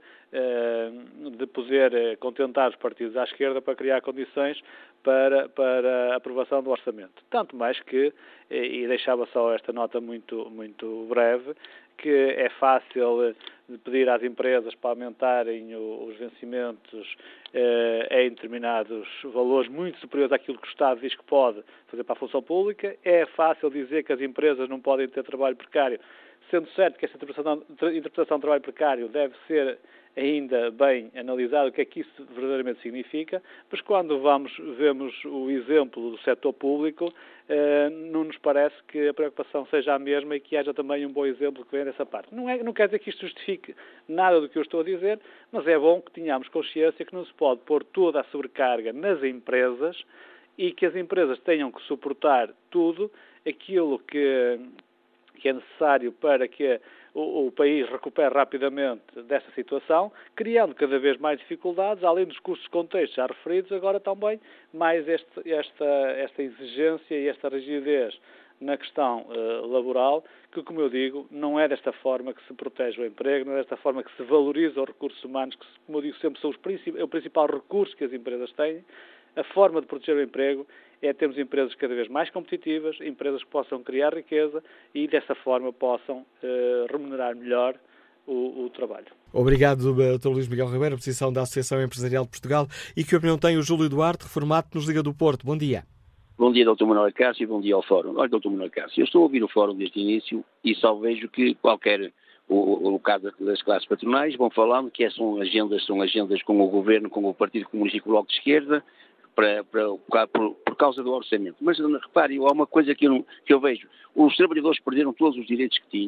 de poder contentar os partidos à esquerda para criar condições para, para a aprovação do orçamento. Tanto mais que, e deixava só esta nota muito, muito breve, que é fácil pedir às empresas para aumentarem os vencimentos em determinados valores muito superiores àquilo que o Estado diz que pode fazer para a função pública. É fácil dizer que as empresas não podem ter trabalho precário, sendo certo que esta interpretação, interpretação de trabalho precário deve ser ainda bem analisado o que é que isso verdadeiramente significa, mas quando vamos, vemos o exemplo do setor público, eh, não nos parece que a preocupação seja a mesma e que haja também um bom exemplo que vem dessa parte. Não, é, não quer dizer que isto justifique nada do que eu estou a dizer, mas é bom que tenhamos consciência que não se pode pôr toda a sobrecarga nas empresas e que as empresas tenham que suportar tudo aquilo que, que é necessário para que o, o país recupere rapidamente dessa situação, criando cada vez mais dificuldades, além dos custos de contexto já referidos, agora também mais este, esta, esta exigência e esta rigidez na questão uh, laboral, que, como eu digo, não é desta forma que se protege o emprego, não é desta forma que se valoriza os recursos humanos, que, como eu digo, sempre são os princip- é o principal recurso que as empresas têm. A forma de proteger o emprego é termos empresas cada vez mais competitivas, empresas que possam criar riqueza e, dessa forma, possam uh, remunerar melhor o, o trabalho. Obrigado, doutor Luís Miguel Ribeiro, posição da Associação Empresarial de Portugal. E que opinião tem o Júlio Duarte, reformado, nos Liga do Porto? Bom dia. Bom dia, doutor Manuel Cássio, e bom dia ao Fórum. Olha, doutor Manuel Cássio, eu estou a ouvir o Fórum desde o início e só vejo que qualquer, o, o caso das classes patronais, vão falando que são agendas, são agendas com o Governo, com o Partido Comunista e com o Bloco de Esquerda, para, para, por, por causa do orçamento. Mas repare, há uma coisa que eu, que eu vejo, os trabalhadores perderam todos os direitos que tinham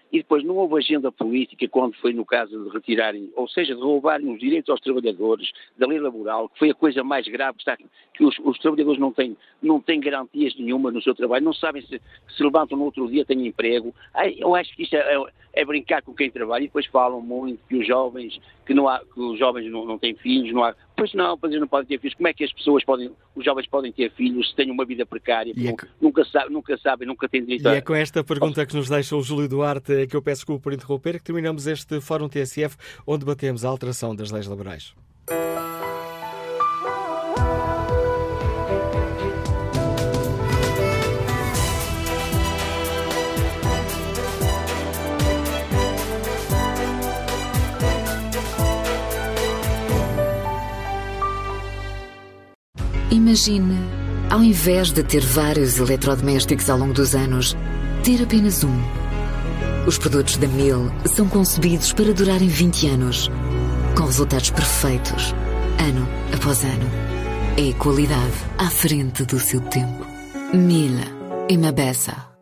e depois não houve agenda política quando foi no caso de retirarem, ou seja, de roubarem os direitos aos trabalhadores da lei laboral, que foi a coisa mais grave, que, está, que os, os trabalhadores não têm, não têm garantias nenhuma no seu trabalho, não sabem se, se levantam no outro dia, têm emprego. Eu acho que isto é, é, é brincar com quem trabalha, e depois falam muito que os jovens, que, não há, que os jovens não, não têm filhos, não há... Pois não, pois não podem ter filhos. Como é que as pessoas podem, os jovens podem ter filhos se têm uma vida precária? É que... nunca, sabe, nunca sabem, nunca têm direito e a... é com esta pergunta que nos deixa o Júlio Duarte, que eu peço desculpa por interromper, que terminamos este Fórum T S F, onde debatemos a alteração das leis laborais. Imagine, ao invés de ter vários eletrodomésticos ao longo dos anos, ter apenas um. Os produtos da Miele são concebidos para durarem vinte anos, com resultados perfeitos, ano após ano. É a qualidade à frente do seu tempo. Miele e Mabessa.